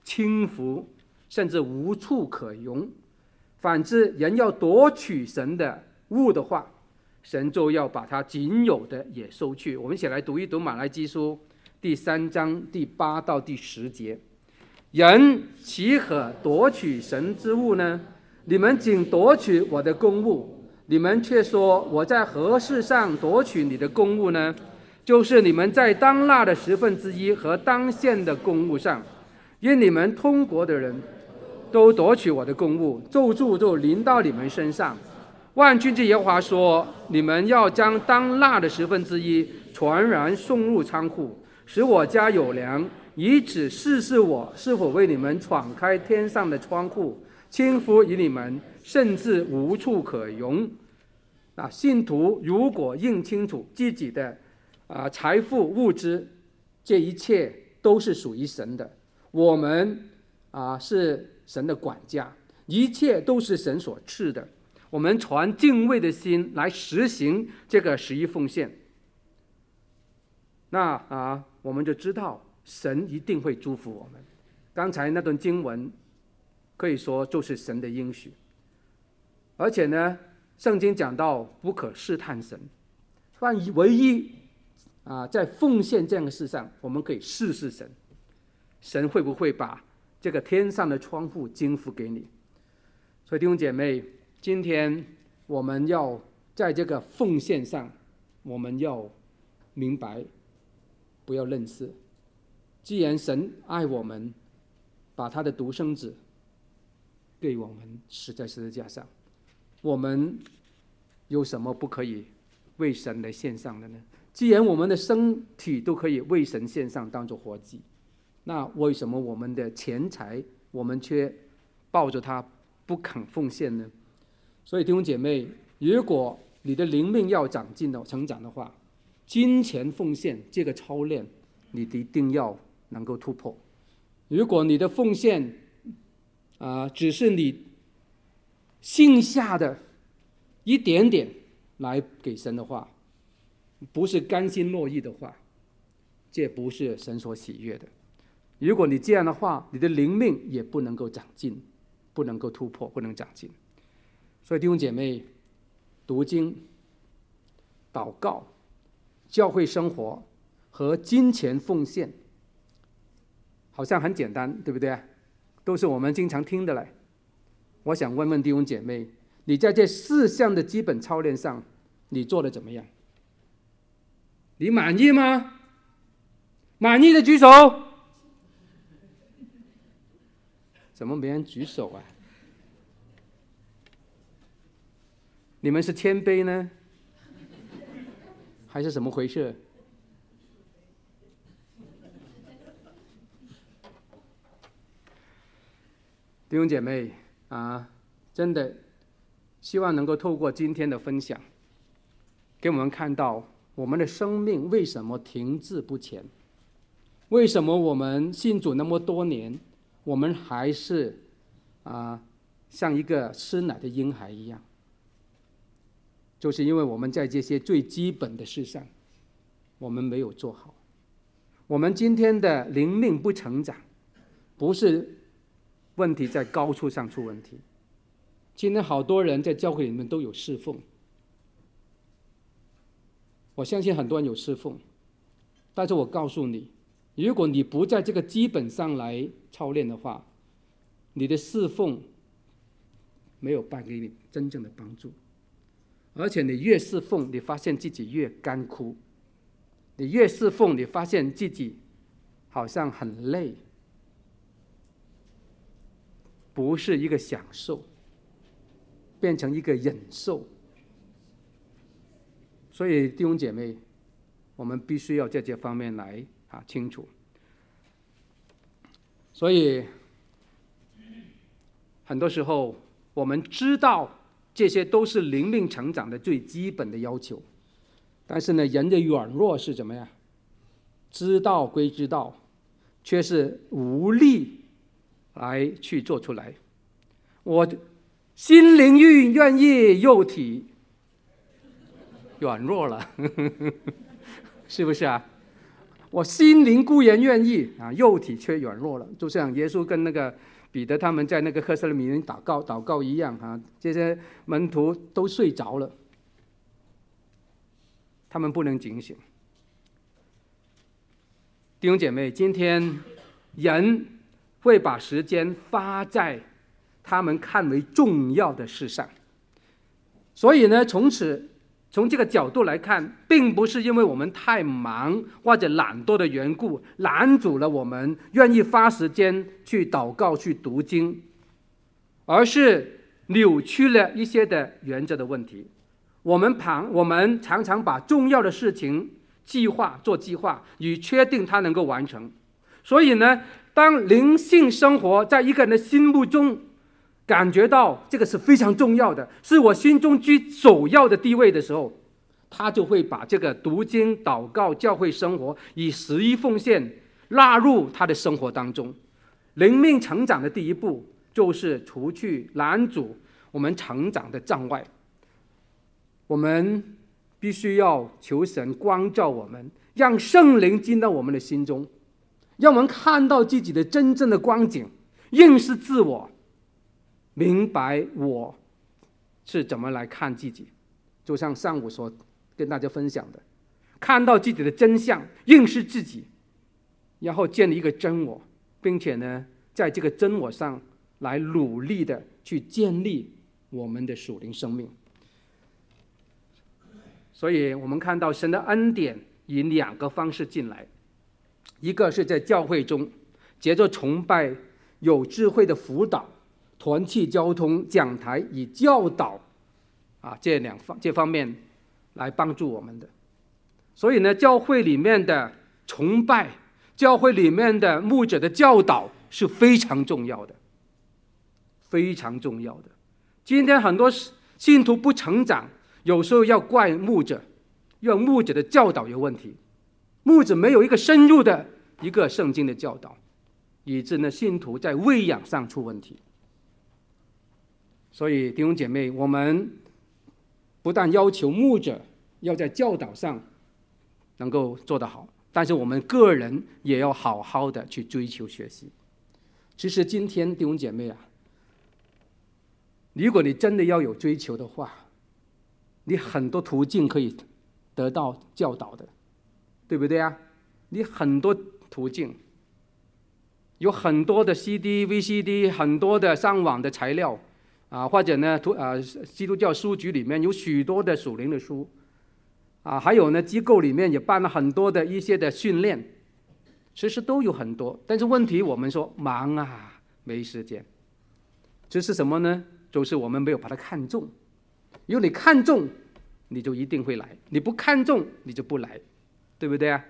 轻浮，甚至无处可容。反之，人要夺取神的物的话，神就要把他仅有的也收去。我们一起来读一读马来基书第三章第八到第十节。人岂可夺取神之物呢？你们仅夺取我的公物，你们却说我在何事上夺取你的公物呢？就是你们在当纳的十分之一和当献的公物上，因你们通国的人都夺取我的公物，咒诅就临到你们身上。万军之耶和华说：你们要将当纳的十分之一全然送入仓库，使我家有粮，以此试试我是否为你们敞开天上的窗户，倾覆于你们，甚至无处可容。啊，信徒如果认清楚自己的啊财富物质，这一切都是属于神的。我们啊是神的管家，一切都是神所赐的。我们传敬畏的心来实行这个十一奉献，那啊我们就知道神一定会祝福我们。刚才那段经文可以说就是神的应许，而且呢，圣经讲到不可试探神，但唯一啊在奉献这样的事上，我们可以试试神，神会不会把这个天上的窗户经付给你。所以弟兄姐妹，今天我们要在这个奉献上，我们要明白，不要认识。既然神爱我们，把他的独生子给我们死在十字架上，我们有什么不可以为神来献上的呢？既然我们的身体都可以为神献上当作活祭，那为什么我们的钱财我们却抱着它不肯奉献呢？所以弟兄姐妹，如果你的灵命要长进的成长的话，金钱奉献这个操练你一定要能够突破。如果你的奉献啊、呃，只是你剩下的一点点来给神的话，不是甘心乐意的话，这不是神所喜悦的。如果你这样的话，你的灵命也不能够长进，不能够突破，不能长进。所以弟兄姐妹，读经、祷告、教会生活和金钱奉献好像很简单，对不对？都是我们经常听的嘞。我想问问弟兄姐妹，你在这四项的基本操练上，你做得怎么样？你满意吗？满意的举手。怎么没人举手啊？你们是谦卑呢，还是什么回事？弟兄姐妹啊，真的希望能够透过今天的分享，给我们看到我们的生命为什么停滞不前，为什么我们信主那么多年，我们还是啊像一个吃奶的婴孩一样，就是因为我们在这些最基本的事上我们没有做好。我们今天的灵命不成长，不是问题在高处上出问题。今天好多人在教会里面都有侍奉，我相信很多人有侍奉，但是我告诉你，如果你不在这个基本上来操练的话，你的侍奉没有带给你真正的帮助。而且你越侍奉，你发现自己越干枯，你越侍奉，你发现自己好像很累，不是一个享受，变成一个忍受。所以弟兄姐妹，我们必须要在这方面来啊清楚。所以很多时候我们知道这些都是灵命成长的最基本的要求，但是呢，人的软弱是怎么样？知道归知道，却是无力来去做出来。我心灵欲愿意，肉体软弱了，是不是啊？ 我心灵固然愿意啊，肉体却软弱了。就像耶稣跟那个彼得他们在那个客西马尼园祷告祷告一样啊，这些门徒都睡着了，他们不能警醒。弟兄姐妹，今天人会把时间花在他们看为重要的事上，所以呢，从此从这个角度来看，并不是因为我们太忙或者懒惰的缘故拦阻了我们愿意花时间去祷告去读经，而是扭曲了一些的原则的问题。我们旁我们常常把重要的事情计划做计划，以确定它能够完成。所以呢，当灵性生活在一个人的心目中感觉到这个是非常重要的，是我心中居首要的地位的时候，他就会把这个读经、祷告、教会生活以十一奉献纳入他的生活当中。灵命成长的第一步就是除去拦阻我们成长的障碍。我们必须要求神光照我们，让圣灵进到我们的心中，让我们看到自己的真正的光景，认识自我，明白我是怎么来看自己。就像上午所跟大家分享的，看到自己的真相，认识自己，然后建立一个真我，并且呢，在这个真我上来努力的去建立我们的属灵生命。所以我们看到神的恩典以两个方式进来，一个是在教会中藉着崇拜、有智慧的辅导、团契交通、讲台以教导啊这两方这方面来帮助我们的。所以呢，教会里面的崇拜、教会里面的牧者的教导是非常重要的，非常重要的。今天很多信徒不成长，有时候要怪牧者，因为牧者的教导有问题，牧者没有一个深入的一个圣经的教导，以致呢信徒在喂养上出问题。所以弟兄姐妹，我们不但要求牧者要在教导上能够做得好，但是我们个人也要好好的去追求学习。其实今天弟兄姐妹啊，如果你真的要有追求的话，你很多途径可以得到教导的，对不对啊？你很多途径，有很多的 C D、V C D， 很多的上网的材料啊，或者呢，啊，基督教书局里面有许多的属灵的书啊，还有呢，机构里面也办了很多的一些的训练，其实都有很多。但是问题我们说忙啊，没时间，这是什么呢？就是我们没有把它看重。如果你看重，你就一定会来；你不看重，你就不来，对不对啊？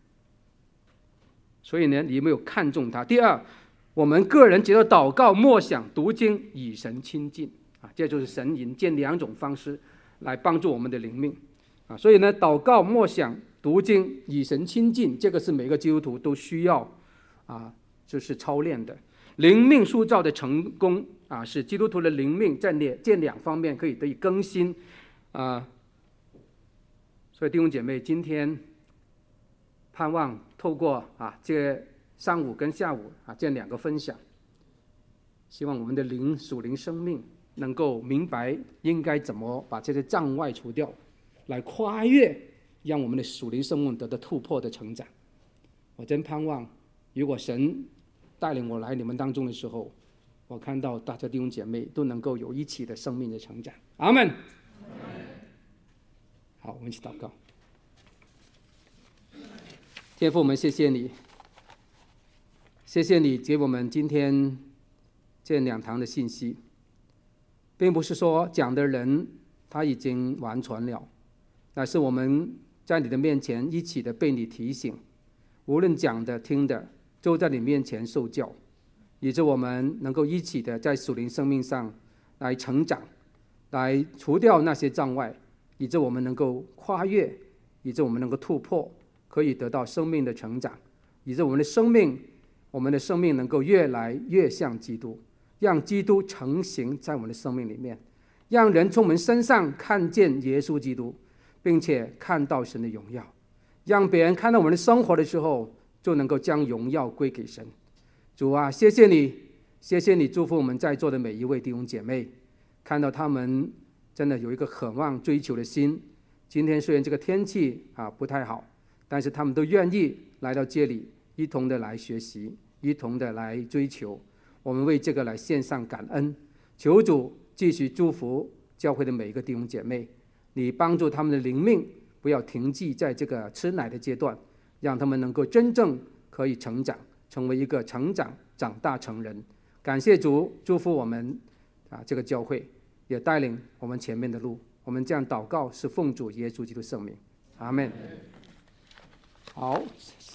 所以呢，你有没有看重它？第二，我们个人藉着祷告、默想、读经，与神亲近啊，这就是神引荐两种方式来帮助我们的灵命啊。所以呢，祷告、默想、读经，与神亲近，这个是每个基督徒都需要啊，就是操练的。灵命塑造的成功啊，使基督徒的灵命在这两方面可以得以更新啊。所以弟兄姐妹，今天盼望透过啊这上午跟下午啊这两个分享，希望我们的灵属灵生命能够明白应该怎么把这些障碍除掉，来跨越，让我们的属灵生命得到突破的成长。我真盼望，如果神带领我来你们当中的时候，我看到大家弟兄姐妹都能够有一起的生命的成长。阿们。好，我们一起祷告。天父，我们谢谢你，谢谢你给我们今天这两堂的信息，并不是说讲的人他已经完全了，乃是我们在你的面前一起的被你提醒，无论讲的听的就在你面前受教，以致我们能够一起的在属灵生命上来成长，来除掉那些障碍，以致我们能够跨越，以致我们能够突破，可以得到生命的成长，以致我们的生命我们的生命能够越来越像基督，让基督成形在我们的生命里面，让人从我们身上看见耶稣基督，并且看到神的荣耀， 让别人看到我们的生活的时候，就能够将荣耀归给神。主啊，谢谢你，谢谢你祝福我们在座的每一位弟兄姐妹，看到他们真的有一个渴望追求的心。今天虽然这个天气啊不太好，但是他们都愿意来到这里，一同的来学习，一同的来追求。我们为这个来献上感恩，求主继续祝福教会的每一个弟兄姐妹，你帮助他们的灵命不要停滞在这个吃奶的阶段，让他们能够真正可以成长，成为一个成长长大成人。感谢主祝福我们啊这个教会，也带领我们前面的路。我们这样祷告是奉主耶稣基督圣名，阿们。好。